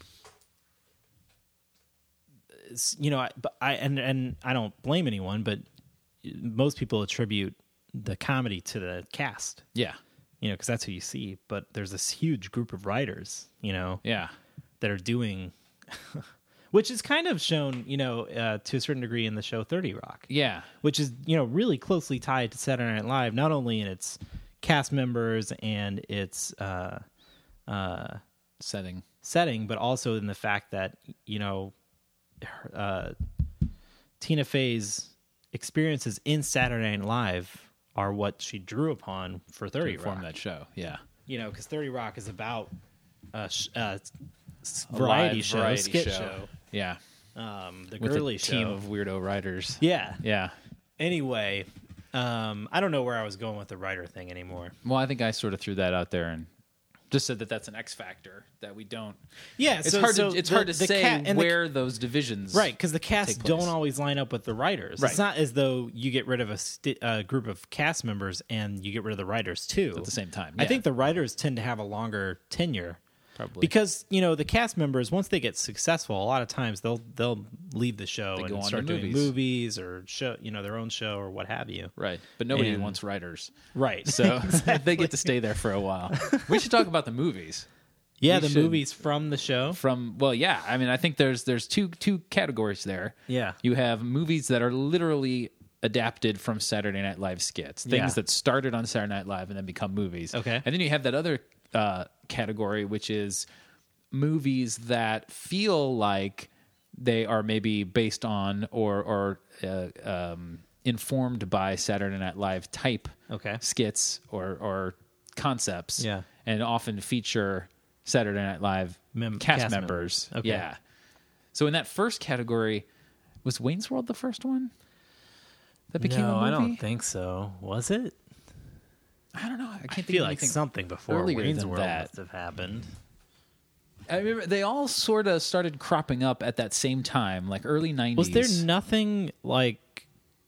it's, you know, I, but I and and I don't blame anyone, but most people attribute the comedy to the cast, Yeah, you know, because that's who you see. But there's this huge group of writers, you know, yeah. that are doing, which is kind of shown, you know, uh, to a certain degree in the show thirty Rock. Yeah. Which is, you know, really closely tied to Saturday Night Live, not only in its cast members and its uh, uh, Setting. setting, but also in the fact that, you know, her- uh, Tina Fey's experiences in Saturday Night Live are what she drew upon for thirty To form Rock. that show. Yeah. You know, because thirty Rock is about a, sh- uh, s- A variety live show, variety skit show. show, Yeah. um, the With girly a show. team of weirdo writers. yeah. Yeah. Anyway, um, I don't know where I was going with the writer thing anymore. Well, I think I sort of threw that out there and just said that that's an X factor that we don't. Yeah, It's so, hard so to it's the- hard to the say ca- and the- where those divisions. right, because the cast take place. don't always line up with the writers. Right. It's not as though you get rid of a sti- uh, group of cast members and you get rid of the writers too At the same time. I yeah. think the writers tend to have a longer tenure. Probably. Because, you know, the cast members, once they get successful, a lot of times they'll they'll leave the show They and go on to start doing movies. movies or show, you know, their own show or what have you. Right, but nobody And- wants writers, Right. so they get to stay there for a while. We should talk about the movies. yeah, we the should- movies from the show. From well, yeah, I mean, I think there's there's two two categories there. Yeah. You have movies that are literally adapted from Saturday Night Live skits, things Yeah. that started on Saturday Night Live and then become movies. Okay. And then you have that other uh, category, which is movies that feel like they are maybe based on or or uh, um, informed by Saturday Night Live type Okay. skits or or concepts. Yeah. And often feature Saturday Night Live Mem- cast, cast members. members. Okay. Yeah. So in that first category, was Wayne's World the first one that became no, a movie? I don't think so. Was it? I don't know. I can't I think feel of like anything. something before earlier Wayne's than World that. must have happened. I remember they all sort of started cropping up at that same time, like early nineties. Was there nothing like?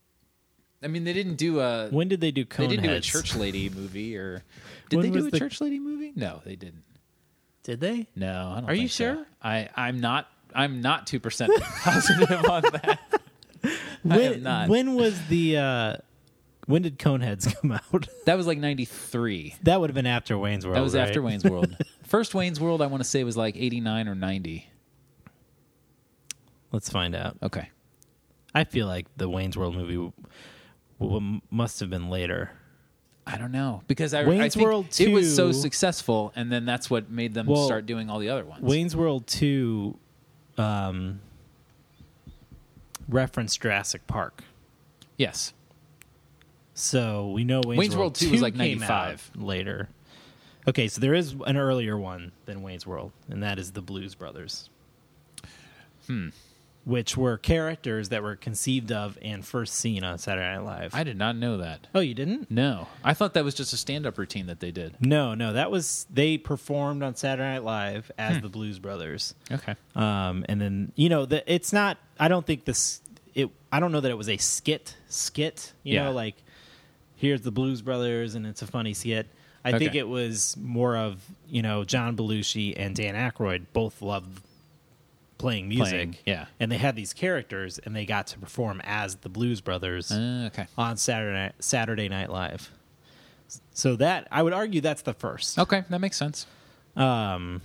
I mean, they didn't do a. When did they do Coneheads? they didn't do a church lady movie, or did When they do was a the- church lady movie? No, they didn't. Did they? No, I don't. Are you think so. sure? I I'm not. I'm not two percent positive on that. I When, am not. when was the? Uh, when did Coneheads come out? That was like ninety-three. That would have been after Wayne's World. That was right? after Wayne's World. First Wayne's World, I want to say was like eighty-nine or ninety. Let's find out. Okay. I feel like the Wayne's World movie w- w- must have been later. I don't know because I, I Wayne's think World it was so two successful, and then that's what made them Well, start doing all the other ones. Wayne's World two um, referenced Jurassic Park. Yes. So we know Wayne's, Wayne's World two was like came ninety-five. out later. Okay, so there is an earlier one than Wayne's World, and that is the Blues Brothers. Hmm. Which were characters that were conceived of and first seen on Saturday Night Live. I did not know that. oh, you didn't? No, I thought that was just a stand-up routine that they did. No, no, that was they performed on Saturday Night Live Hmm. as the Blues Brothers. Okay. Um, and then you know the it's not. I don't think this. It. I don't know that it was a skit. Skit. You Yeah. know, like here's the Blues Brothers, and it's a funny skit. I think Okay. it was more of you know John Belushi and Dan Aykroyd both loved playing music. Playing, yeah. and they had these characters, and they got to perform as the Blues Brothers Uh, okay. on Saturday Saturday Night Live. So that I would argue that's the first. Okay, that makes sense. Um,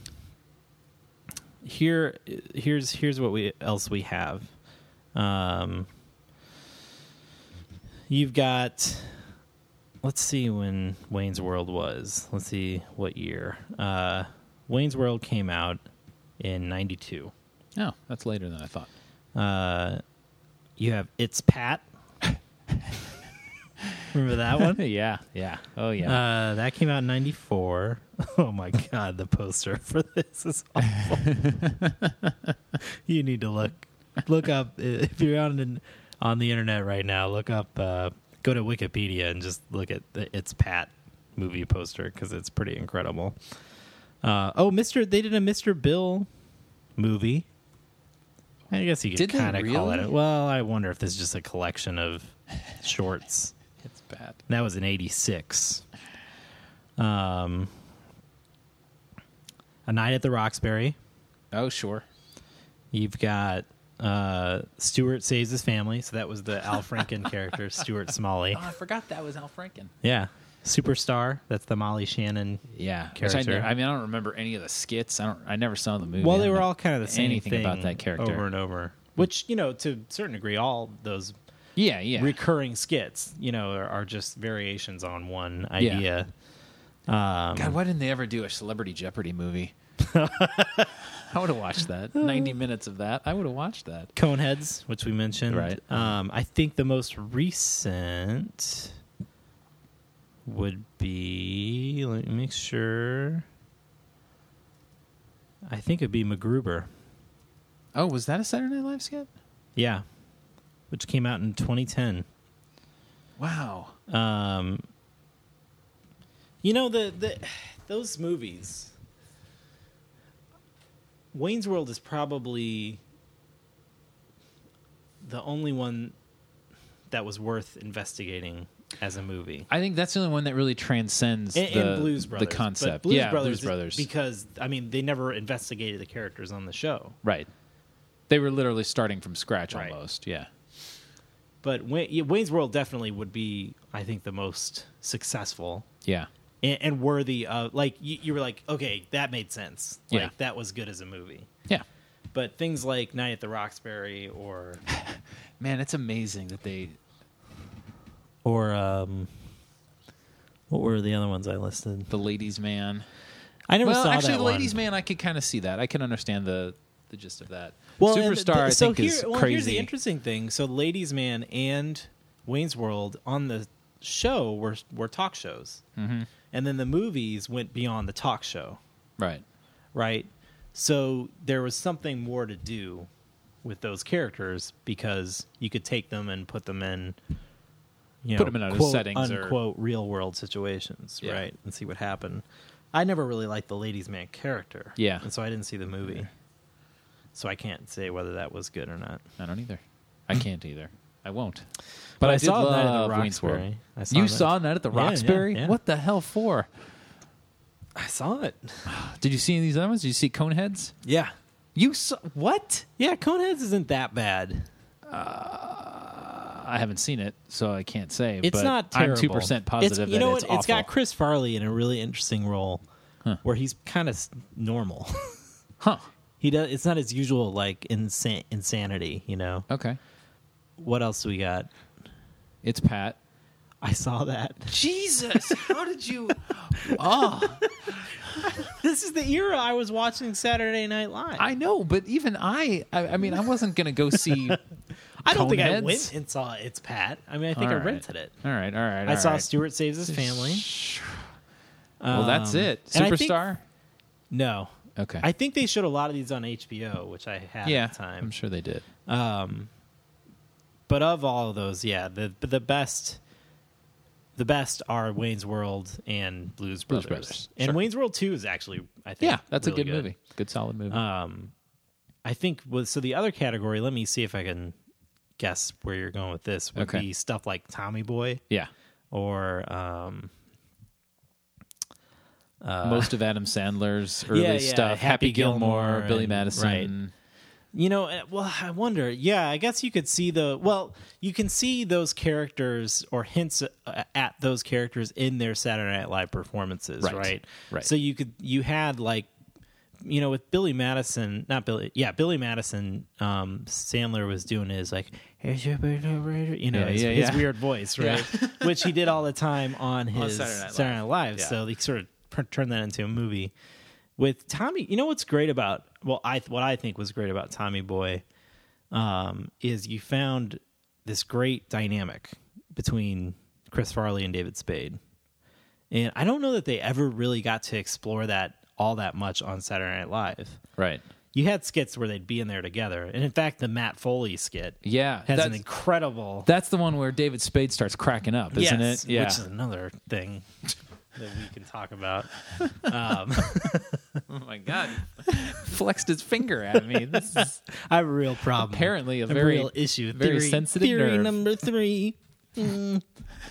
here, here's here's what we else we have. Um, you've got. Let's see when Wayne's World was. Let's see what year. Uh, Wayne's World came out in ninety-two. Oh, that's later than I thought. Uh, you have It's Pat. Remember that one? yeah, yeah. Oh, yeah. Uh, that came out in ninety-four. Oh, my God. The poster for this is awful. You need to look look up. If you're on, an, on the internet right now, look up, uh, go to Wikipedia and just look at the It's Pat movie poster because it's pretty incredible. Uh, oh, Mister They did a Mister Bill movie. I guess you could Did they kind of call really? it. Well, I wonder if this is just a collection of shorts. It's bad. That was in eighty-six. Um, A Night at the Roxbury. Oh, sure. You've got uh, Stuart Saves His Family. So that was the Al Franken character, Stuart Smalley. Oh, I forgot that was Al Franken. Yeah. Superstar. That's the Molly Shannon. Yeah, Character. Which I, never, I mean, I don't remember any of the skits. I don't. I never saw the movie. Well, I they don't were know all kind of the same anything thing about that character over and over. Which, you know, to a certain degree, all those Yeah, yeah. recurring skits, you know, are, are just variations on one idea. Um, God, why didn't they ever do a Celebrity Jeopardy movie? I would have watched that. Ninety minutes of that. I would have watched that. Coneheads, which we mentioned. Right. Um, I think the most recent would be, let me make sure. I think it'd be MacGruber. Oh, was that a Saturday Night Live skit? Yeah. Which came out in twenty ten. Wow. Um, you know, the, the those movies, Wayne's World is probably the only one that was worth investigating as a movie. I think that's the only one that really transcends And, the, and Blues Brothers. the concept. But Blues yeah, Brothers Blues is Brothers. because, I mean, they never investigated the characters on the show. Right. They were literally starting from scratch Right. almost. Yeah. But Wayne, yeah, Wayne's World definitely would be, I think, the most successful Yeah. and, and worthy of, like, you, you were like, okay, that made sense. Like, Yeah. that was good as a movie. Yeah. But things like Night at the Roxbury or Man, it's amazing that they. or um, what were the other ones I listed? The Ladies' Man. I never well, saw actually, that The one. Ladies' Man, I could kind of see that. I can understand the the gist of that. Well, and Superstar, the- I so think, here, is well, crazy. Here's the interesting thing: so, Ladies' Man and Wayne's World on the show were were talk shows, mm-hmm. and then the movies went beyond the talk show, Right. right? So there was something more to do with those characters because you could take them and put them in, you know, Put them in other quote, settings or- unquote real world situations, Yeah. right? And see what happened. I never really liked the Ladies' Man character, Yeah. and so I didn't see the movie, so I can't say whether that was good or not. I don't either. I can't either. I won't. But, But I, I did saw love Night at the Wayne's World. Roxbury. I saw You that. saw Night at the Yeah, yeah, Roxbury? yeah. What the hell for? I saw it. Did you see any of these other ones? Did you see Coneheads? Yeah. You saw what? Yeah, Coneheads isn't that bad. I haven't seen it, so I can't say. It's but not terrible. I'm two percent positive It's, you that know it's what? It's got awful. Chris Farley in a really interesting role Huh. where he's kind of normal. Huh. He does. It's not his usual like insa- insanity. You know. Okay. What else do we got? It's Pat. I saw that. Jesus, how did you? Oh, This is the era I was watching Saturday Night Live. I know, but even I, I, I mean, I wasn't gonna go see. I don't think I Coneheads? went and saw It's Pat. I mean, I think I All right. rented it. All right, all right. I all saw right. Stuart Saves His Family. Well, that's Um, it. and I think- Superstar. No. Okay. I think they showed a lot of these on H B O, which I had yeah, at the time. I'm sure they did. Um, but of all of those, yeah, the the best, the best are Wayne's World and Blues Blues Brothers. Brothers, And sure. Wayne's World Two is actually, I think, Yeah, that's really a good, movie. Good, solid movie. Um, I think with so the other category. Let me see if I can guess where you're going with this. Would Okay. be stuff like Tommy Boy yeah. or um, Most of Adam Sandler's early yeah, yeah, stuff. Happy Happy Gilmore, Gilmore Billy and- Madison. You know, uh, well, I wonder. Yeah, I guess you could see the. Well, you can see those characters or hints uh, at those characters in their Saturday Night Live performances, Right, right? right. So you could you had like you know, with Billy Madison, not Billy, yeah, Billy Madison, um, Sandler was doing his like, here's your, you know, Yeah, his, yeah, his yeah. weird voice, right? Which he did all the time on his Saturday Night Live. Saturday Night Live. Yeah. So they sort of pr- turned that into a movie. With Tommy, you know what's great about, well, I what I think was great about Tommy Boy um, is you found this great dynamic between Chris Farley and David Spade. And I don't know that they ever really got to explore that all that much on Saturday Night Live. Right. You had skits where they'd be in there together. And in fact, the Matt Foley skit Yeah. has that's, an incredible... that's the one where David Spade starts cracking up, isn't yes, it? Yeah. which is another thing that we can talk about. Um, Oh my God. Flexed his finger at me. This is I have a real problem. apparently a a very real issue. very theory, sensitive theory nerve. number three. Mm.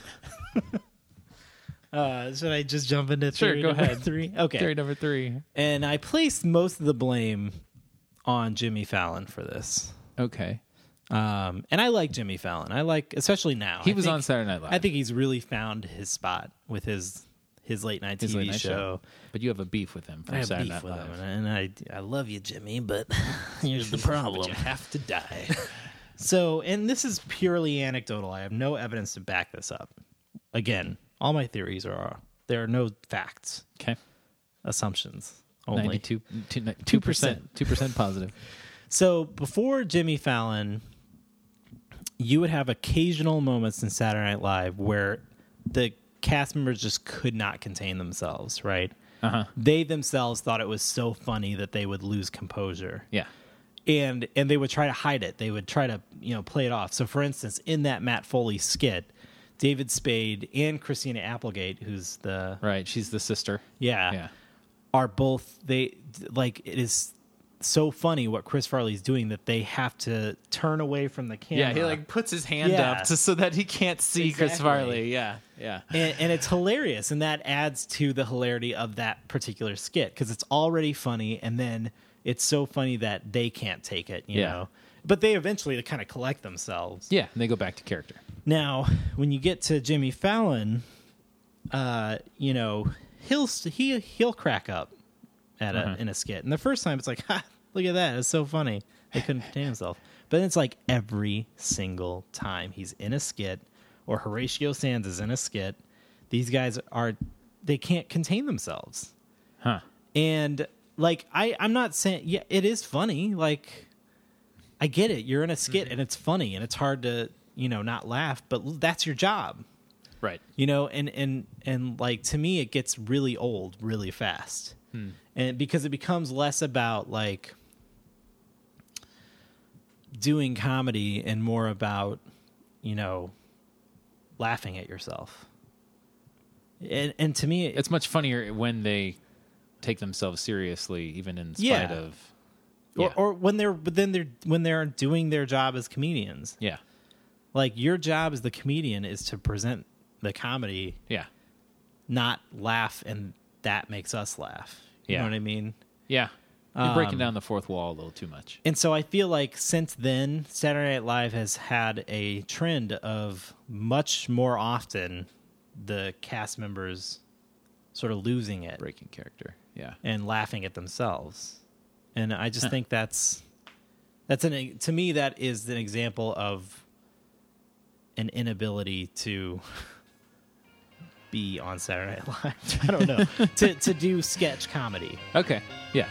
uh, should I just jump into Sure, theory go number ahead. three? Okay. Theory number three. And I placed most of the blame on Jimmy Fallon for this. Okay. Um, and I like Jimmy Fallon. I like, especially now. He I was think- on Saturday Night Live. I think he's really found his spot with his his late night His T V late night show. But you have a beef with him from I have Saturday beef Night with Live. him, and I I love you, Jimmy, but here's the problem: You have to die. So, and this is purely anecdotal. I have no evidence to back this up. Again, all my theories are there are no facts, Okay. assumptions only. Ninety-two, two percent, two percent positive. So before Jimmy Fallon, you would have occasional moments in Saturday Night Live where the cast members just could not contain themselves, right? Uh-huh. They themselves thought it was so funny that they would lose composure. Yeah. And and they would try to hide it. They would try to, you know, play it off. So for instance, in that Matt Foley skit, David Spade and Christina Applegate, who's the Right. She's the sister. yeah, Yeah. are both they like it is so funny what Chris Farley's doing that they have to turn away from the camera. Yeah, he like puts his hand Yeah. up to, so that he can't see Chris Exactly. Farley. Yeah, yeah. and, and it's hilarious, and that adds to the hilarity of that particular skit because it's already funny, and then it's so funny that they can't take it, you Yeah. know. But they eventually kind of collect themselves. Yeah, and they go back to character. Now, when you get to Jimmy Fallon, uh, you know, he'll he he'll crack up at a Uh-huh. in a skit, and the first time it's like, ha, look at that, it's so funny. They couldn't contain himself. But it's like every single time he's in a skit, or Horatio Sands is in a skit, these guys are they can't contain themselves. Huh. And like I, I'm not saying yeah, it is funny. Like I get it. You're in a skit Mm-hmm. and it's funny and it's hard to, you know, not laugh, but that's your job. Right. You know, and and and like to me it gets really old really fast. And because it becomes less about like doing comedy and more about, you know, laughing at yourself. And and to me It's much funnier when they take themselves seriously, even in spite Yeah. of. or, Yeah. or when they're but then they're when they're doing their job as comedians. Yeah. Like your job as the comedian is to present the comedy, Yeah. not laugh, and that makes us laugh. You Yeah. know what I mean? Yeah. You're breaking Um, down the fourth wall a little too much. And so I feel like since then, Saturday Night Live has had a trend of much more often the cast members sort of losing it Breaking character. Yeah. and laughing at themselves. And I just Huh. think that's that's an to me that is an example of an inability to be on Saturday Night Live. I don't know. to to do sketch comedy. Okay. Yeah.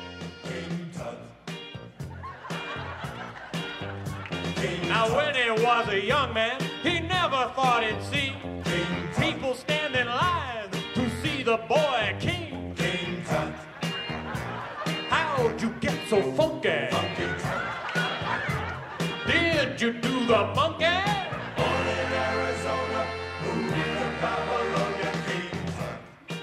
Now when he was a young man, he never thought he'd see people stand in line to see the boy king. King Tut. How'd you get so funky? Funky Tut. Did you do the monkey? Born in Arizona, moved to Babylon, King Tut.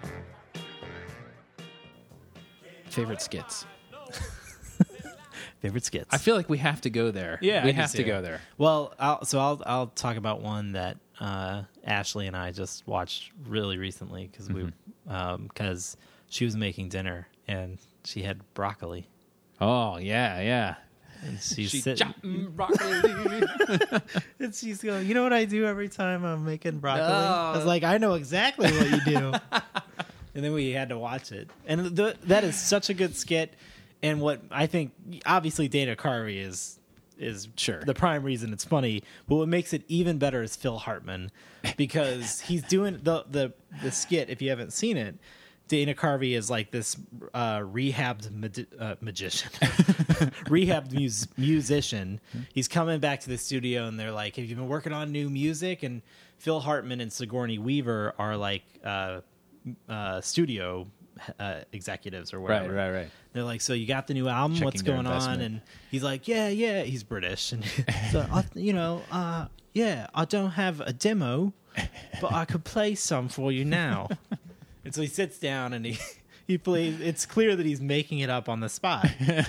Favorite skits. Favorite skits. I feel like we have to go there. Yeah, we I do have to too. go there. Well, I'll, so I'll I'll talk about one that uh, Ashley and I just watched really recently because we because she was making dinner and she had broccoli Oh yeah, yeah. and she's She sitting chopping broccoli. and she's going, you know what I do every time I'm making broccoli? I was Oh. like, I know exactly what you do. and then we had to watch it. And the, that is such a good skit. And what I think, obviously, Dana Carvey is is Sure. the prime reason it's funny. But what makes it even better is Phil Hartman, because he's doing the the the skit. If you haven't seen it, Dana Carvey is like this uh, rehabbed magi- uh, magician, rehabbed mus- musician. He's coming back to the studio, and they're like, "Have you been working on new music?" And Phil Hartman and Sigourney Weaver are like uh, uh, studio uh, executives or whatever. Right, right, right. They're like, "So you got the new album? Checking What's their going on?" investment. And he's like, "Yeah, yeah." He's British, and so I, you know, uh, yeah, I don't have a demo, but I could play some for you now. And so he sits down and he he plays. It's clear that he's making it up on the spot.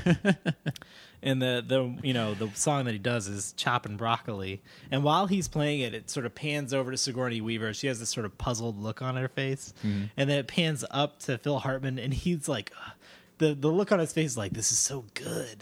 And the the you know the song that he does is Choppin' Broccoli. And while he's playing it, it sort of pans over to Sigourney Weaver. She has this sort of puzzled look on her face, mm-hmm. and then it pans up to Phil Hartman, and he's like, uh, the the look on his face is like, this is so good.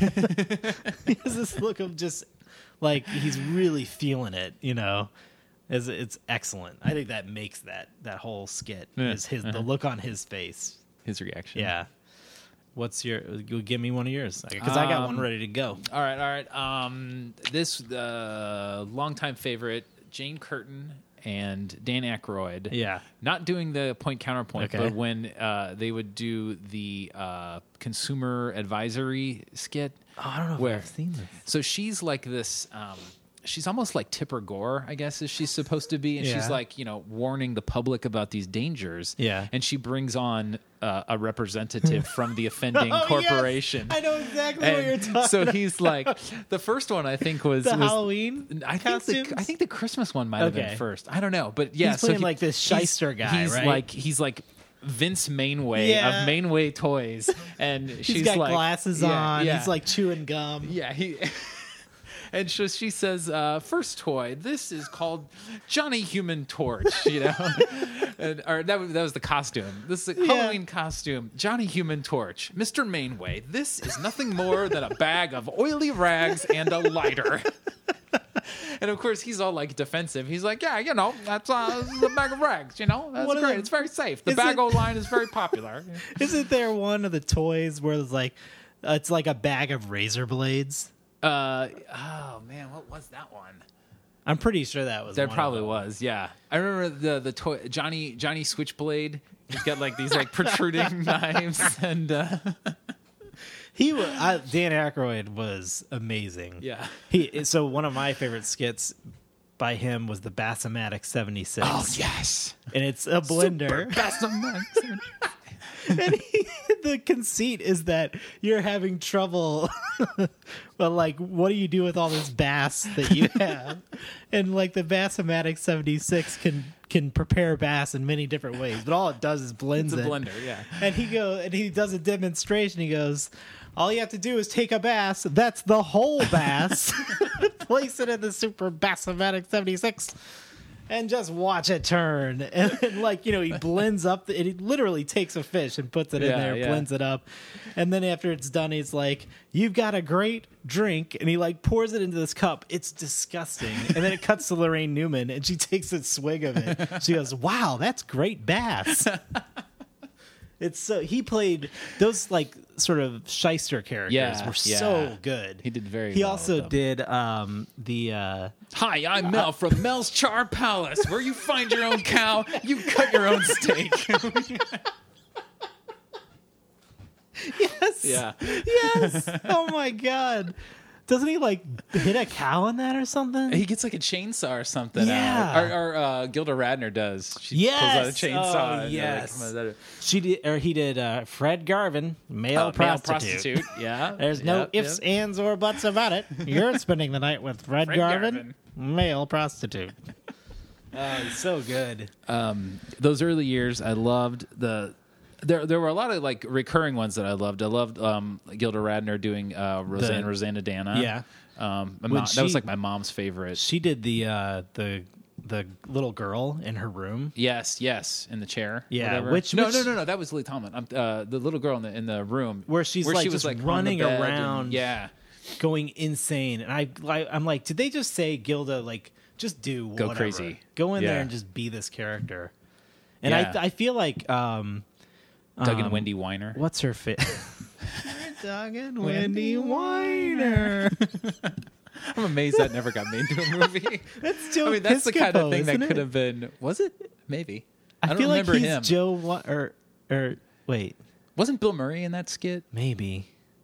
He has this look of just like he's really feeling it, you know. It's, it's excellent. I think that makes that that whole skit Yeah. is his Uh-huh. the look on his face. His reaction. Yeah. What's your? You give me one of yours because I got one Um, ready to go. All right, all right. Um, this uh, longtime favorite, Jane Curtin and Dan Aykroyd. Yeah. Not doing the point counterpoint, Okay. but when uh, they would do the uh, consumer advisory skit. Oh, I don't know if where, I've seen this. So she's like this. Um, she's almost like Tipper Gore, I guess, is she's supposed to be, and Yeah. she's like, you know, warning the public about these dangers. Yeah. And she brings on uh, a representative from the offending Oh, corporation. yes! I know exactly what you're And talking so about. he's like, the first one I think was The was- Halloween I think costumes? the, I think the Christmas one might have Okay. been first. I don't know, but yeah, He's so playing he- like this he's- shyster guy, He's right? like he's like Vince Mainway Yeah. of Mainway Toys, and He's she's got like, glasses yeah, on. yeah. He's like chewing gum. yeah, he. And so she says, uh, first toy, this is called Johnny Human Torch, you know? and, or that, was- that was the costume. This is a Yeah. Halloween costume, Johnny Human Torch. Mister Mainway, this is nothing more than a bag of oily rags and a lighter. And of course, he's all like defensive. He's like, yeah, you know, that's uh, this is a bag of rags, you know? That's What are great. the- It's very safe. The is it- Bag-O line is very popular. Isn't there one of the toys where it's like uh, it's like a bag of razor blades? Uh, oh, man, what was that one? I'm pretty sure that was. There one of probably them. was, yeah. I remember the the toy Johnny Johnny Switchblade. He's got like these like protruding knives, and uh, He was I, Dan Aykroyd was amazing. yeah. He so one of my favorite skits by him was the Bassomatic seventy-six. Oh yes, And it's a blender. And he, the conceit is that you're having trouble. But like, what do you do with all this bass that you have? And like the Bassomatic seventy-six can can prepare bass in many different ways, but all it does is blends It's a it. blender, yeah. And he go and he does a demonstration. He goes, all you have to do is take a bass. That's the whole bass. Place it in the Super Bassomatic seventy-six. And just watch it turn. And, and like, you know, he blends up. The, he literally takes a fish and puts it in Yeah, there, yeah. blends it up. And then after it's done, he's like, you've got a great drink. And he like pours it into this cup. It's disgusting. And then it cuts to Lorraine Newman and she takes a swig of it. She goes, wow, that's great bass. It's so he played those like sort of shyster characters Yeah, were yeah. so good. He did very He well also with them. did um, the uh, Hi, I'm Mel from Mel's Char Palace, where you find your own cow, you cut your own steak. yes, yeah, yes. Oh my god. Doesn't he like hit a cow in that or something? he gets like a chainsaw or something. Yeah. out. or, or uh, Gilda Radner does. She pulls out a Yes! chainsaw. Oh, and they're like, yes. "Come on, that- She did, or he did. Uh, Fred Garvin, male, uh, male prostitute. prostitute. Yeah, There's no Yep, ifs, yep. ands, or buts about it. You're spending the night with Fred, Fred Garvin, Garvin. male prostitute. Oh, he's so good. Um, those early years, I loved the. There, there were a lot of like recurring ones that I loved. I loved um, Gilda Radner doing uh, Roseanne, The- Rosanna. Yeah. um, my When mom, that was she- like my mom's favorite. She did the uh, the the little girl in her room. Yes, yes, in the chair. Yeah, whatever. which- no, which- no, no, no. That was Lee Tomlin. Um, uh, the little girl in the in the room Where she's, like, just on the running bed and- around. yeah, Going insane, and I, I I'm like, did they just say Gilda like just do Go whatever. crazy. Go in there Yeah. and just be this character? And Yeah. I I feel like um, Doug um, and Wendy Weiner. what's her fit? Doug and Wendy Weiner. I'm amazed that never got made into a movie. That's Joe I mean, that's the kind of Piscopo, thing that isn't could it? have been. Was it? Maybe. I, I, don't feel remember like he's him. Joe Wa- or or wait, Wasn't Bill Murray in that skit? maybe.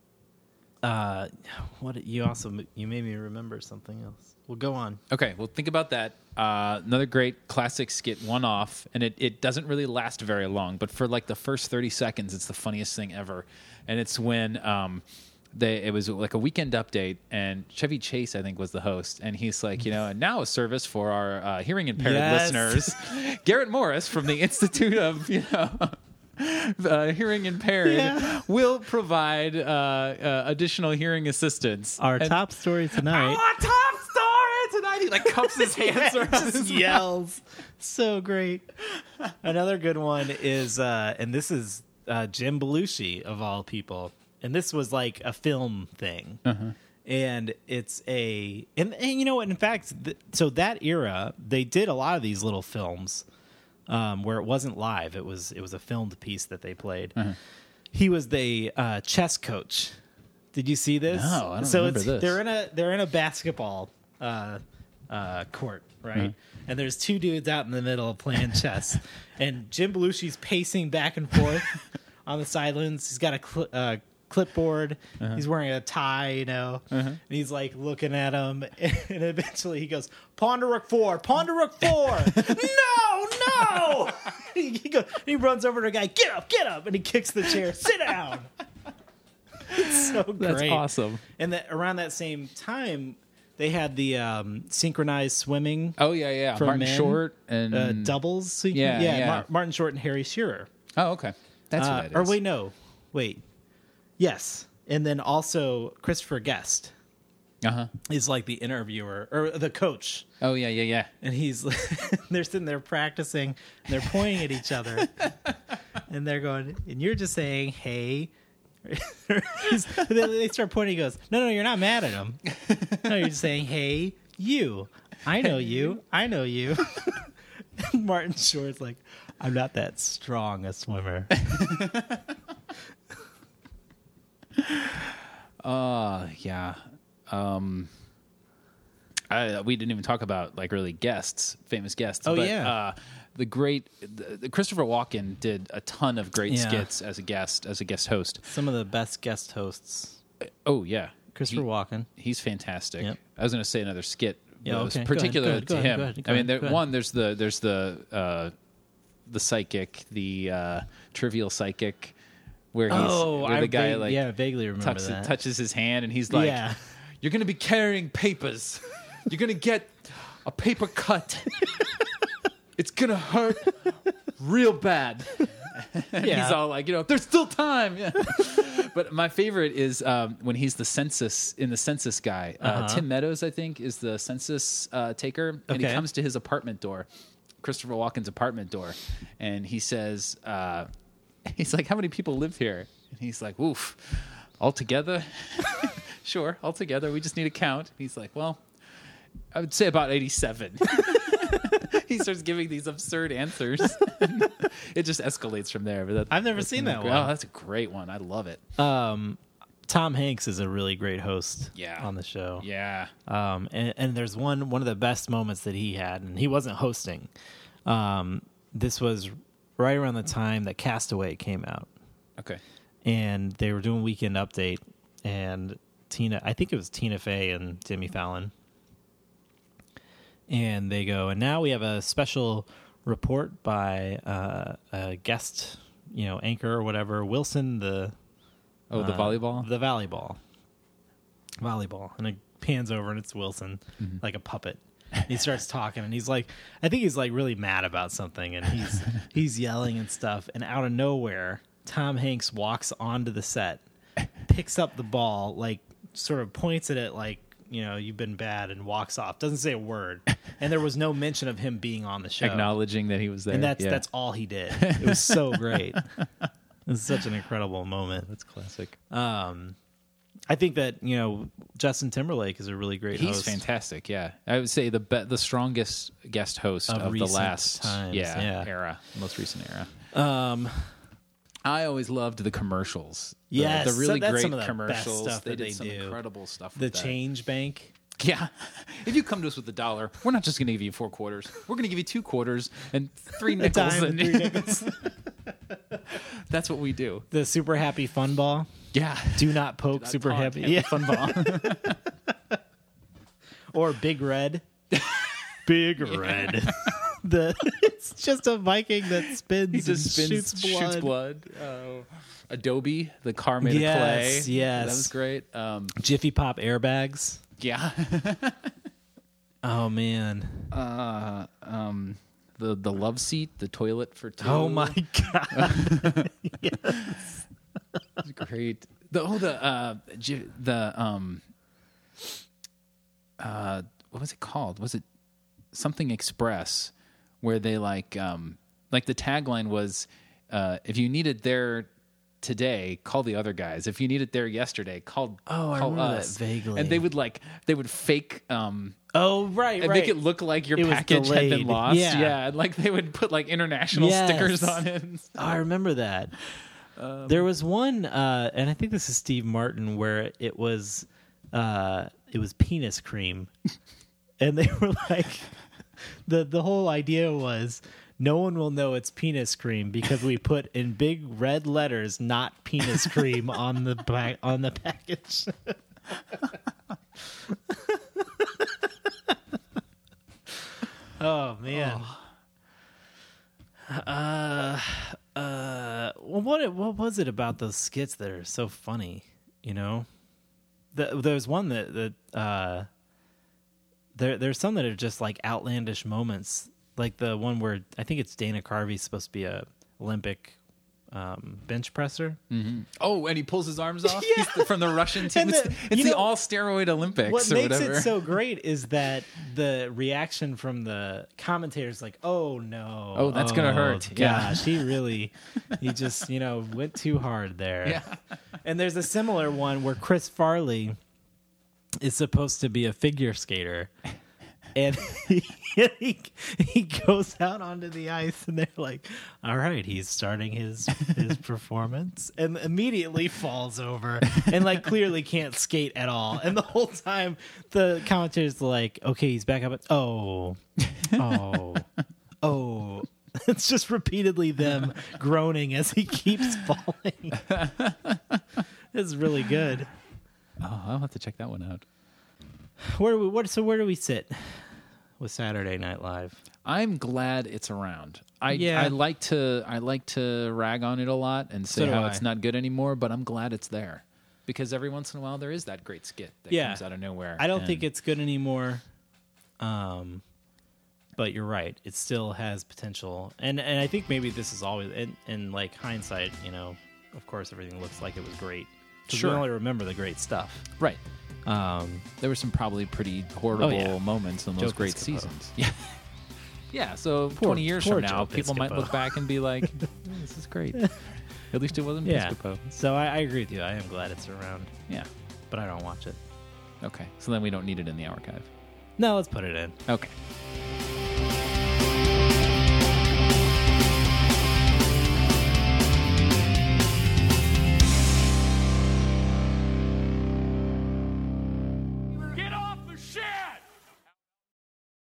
Uh, what you also you made me remember something else. Well, go on. Okay, well, think about that. Uh, another great classic skit, one off, and it, it doesn't really last very long, but for like the first thirty seconds, it's the funniest thing ever. And it's when um, they it was like a weekend update, and Chevy Chase, I think, was the host, and he's like, you know, and now a service for our uh, hearing impaired Yes. listeners, Garrett Morris from the Institute of, you know. Uh, hearing impaired Yeah. will provide uh, uh, additional hearing assistance. Our And- top story tonight. Our top story tonight. He like cups his hands around just his yells. So great. Another good one is, uh, and this is uh, Jim Belushi of all people, and this was like a film thing, and it's a and, and you know what? In fact, th- so that era they did a lot of these little films um, where it wasn't live; it was it was a filmed piece that they played. He was the uh, chess coach. Did you see this? No, I don't so remember it's, this. They're in a they're in a basketball uh, uh, court, right? And there's two dudes out in the middle playing chess, and Jim Belushi's pacing back and forth on the sidelines. He's got a cl- uh, clipboard. He's wearing a tie, you know, and he's like looking at him. And eventually he goes, "Pawn to rook four, pawn to rook four." No, no! he, he, goes, he runs over to a guy. Get up, get up, and he kicks the chair. Sit down. It's so great. That's awesome. And that around that same time, they had the um, synchronized swimming Oh yeah, yeah. for Martin men, Short and uh, doubles. synch- Yeah, yeah. Mar- Martin Short and Harry Shearer. Oh, okay. That's Uh, what that is. or wait, no, wait, yes, and then also Christopher Guest Uh huh. is like the interviewer or the coach, Oh yeah, yeah, yeah. and he's they're sitting there practicing, and they're pointing at each other, and they're going, and you're just saying, "Hey." He's- they they start pointing. He goes, "No, no, you're not mad at him. No, you're just saying, hey, you. I know you. I know you." Martin Short's like, "I'm not that strong a swimmer." Uh yeah. Um I, we didn't even talk about like really guests, famous guests. Oh, but, yeah. uh, the great the, the Christopher Walken did a ton of great Yeah. skits as a guest, as a guest host. Some of the best guest hosts. Oh yeah, Christopher He- Walken. He's fantastic. Yep. I was going to say another skit. Yeah, that was okay. Go ahead, particular go ahead, go to ahead, him. go ahead, go I mean, ahead, there, go ahead. one there's the there's the uh, the psychic, the uh, trivial psychic, where he's Oh, where I the guy vague- like yeah, vaguely remember tucks, that. touches his hand, and he's like, Yeah. "You're going to be carrying papers. You're going to get a paper cut. It's going to hurt real bad." And Yeah. he's all like, you know, there's still time. Yeah. But my favorite is um, when he's the census in the census guy. Uh, Uh-huh. Tim Meadows, I think, is the census uh, taker, and he Okay. comes to his apartment door, Christopher Walken's apartment door, and he says, uh, he's like, "How many people live here?" And he's like, "Oof, altogether." "Sure, altogether. We just need a count." He's like, "Well, I would say about eighty-seven." He starts giving these absurd answers. It just escalates from there. But that, I've never that's seen one that of the- one. Oh, that's a great one. I love it. Um, Tom Hanks is a really great host. Yeah. on the show. Yeah. Um, and, and there's one one of the best moments that he had, and he wasn't hosting. Um, this was right around the time that Castaway came out, Okay. and they were doing Weekend Update, and Tina, I think it was Tina Fey and Jimmy Fallon, and they go, and now we have a special report by uh, a guest, you know, anchor or whatever, Wilson the Oh, the uh, volleyball? the volleyball, volleyball, and it pans over and it's Wilson, like a puppet. And he starts talking, and he's like, I think he's like really mad about something, and he's he's yelling and stuff. And out of nowhere, Tom Hanks walks onto the set, picks up the ball, like sort of points at it, like, you know, you've been bad, and walks off. Doesn't say a word, and there was no mention of him being on the show, Acknowledging that he was there. and that's Yeah. that's all he did. It was so great. It was such an incredible moment. That's classic. Um, I think that, you know, Justin Timberlake is a really great He's host. fantastic. Yeah, I would say the be- the strongest guest host Of of, the recent last times, yeah, yeah. era, most recent era. Um, I always loved the commercials. The- Yes, the, really that's great some of the best commercials. stuff they that did they some do. incredible stuff. the with that. Change Bank. Yeah, if you come to us with a dollar, we're not just going to give you four quarters. We're going to give you two quarters and three A nickels. dime and and three nickels. That's what we do. The Super Happy Fun Ball. Yeah. Do not poke Not Super talk, Happy. happy Yeah. fun ball. Or Big Red. Big Red. the It's just a Viking that spins He just spins, and shoots blood. shoots blood. Oh. Adobe, the car made Yes, of clay. yes. That was great. Um, Jiffy Pop airbags. yeah. Oh, man. uh, um, the the love seat, the toilet for two. Oh, my God. It's great. The oh the uh j- the um uh what was it called? Was it something Express where they like um like the tagline was uh if you need it there today, call the other guys. If you need it there yesterday, call Oh, I call remember that us. vaguely. And they would like they would fake um Oh, right, and right. make it look like your It was package had delayed. been lost. Yeah. Yeah, and like they would put like international Yes. stickers on it. and Oh, I remember that. Um, there was one, uh, and I think this is Steve Martin, where it was uh, it was penis cream, and they were like, the the whole idea was no one will know it's penis cream because we put in big red letters "not penis cream" on the ba- on the package. Oh man. Uh, uh, well, what what was it about those skits that are so funny? You know, the, there's one that that uh, there there's some that are just like outlandish moments, like the one where I think it's Dana Carvey's supposed to be a Olympic um, bench presser. Oh, and he pulls his arms off Yeah. He's the- from the Russian team. And It's the- the, it's you the know, all steroid Olympics What or makes whatever. it so great is that the reaction from the commentators, like, "Oh no, Oh, that's gonna hurt." Yeah. Gosh, he really, he just you know went too hard there. Yeah. And there's a similar one where Chris Farley is supposed to be a figure skater. And he, he he goes out onto the ice, and they're like, "All right, he's starting his his performance," and immediately falls over, and like clearly can't skate at all. And the whole time, the commentator's like, "Okay, he's back up." At, oh, oh, oh. It's just repeatedly them groaning as he keeps falling. It's really good. Oh, I'll have to check that one out. Where do we, what? So where do we sit with Saturday Night Live? I'm glad it's around. I Yeah. I like to I like to rag on it a lot and say So do how I. it's not good anymore, but I'm glad it's there because every once in a while there is that great skit that Yeah. comes out of nowhere. I don't and- think it's good anymore. Um, but you're right; it still has potential, and and I think maybe this is always in, in like hindsight. You know, of course, everything looks like it was great. 'Cause Sure. we only remember the great stuff. right. Um, There were some probably pretty horrible Oh, yeah. moments in those Joe great Piscopo. seasons. Yeah. Yeah, so Poor- twenty years poor from now, Joe people might Piscopo. look back and be like, "Mm, "This is great." At least it wasn't yeah. Piscopo. So I, I agree with you. I am glad it's around, Yeah. but I don't watch it. Okay. So then we don't need it in the archive. No, let's put it in. Okay.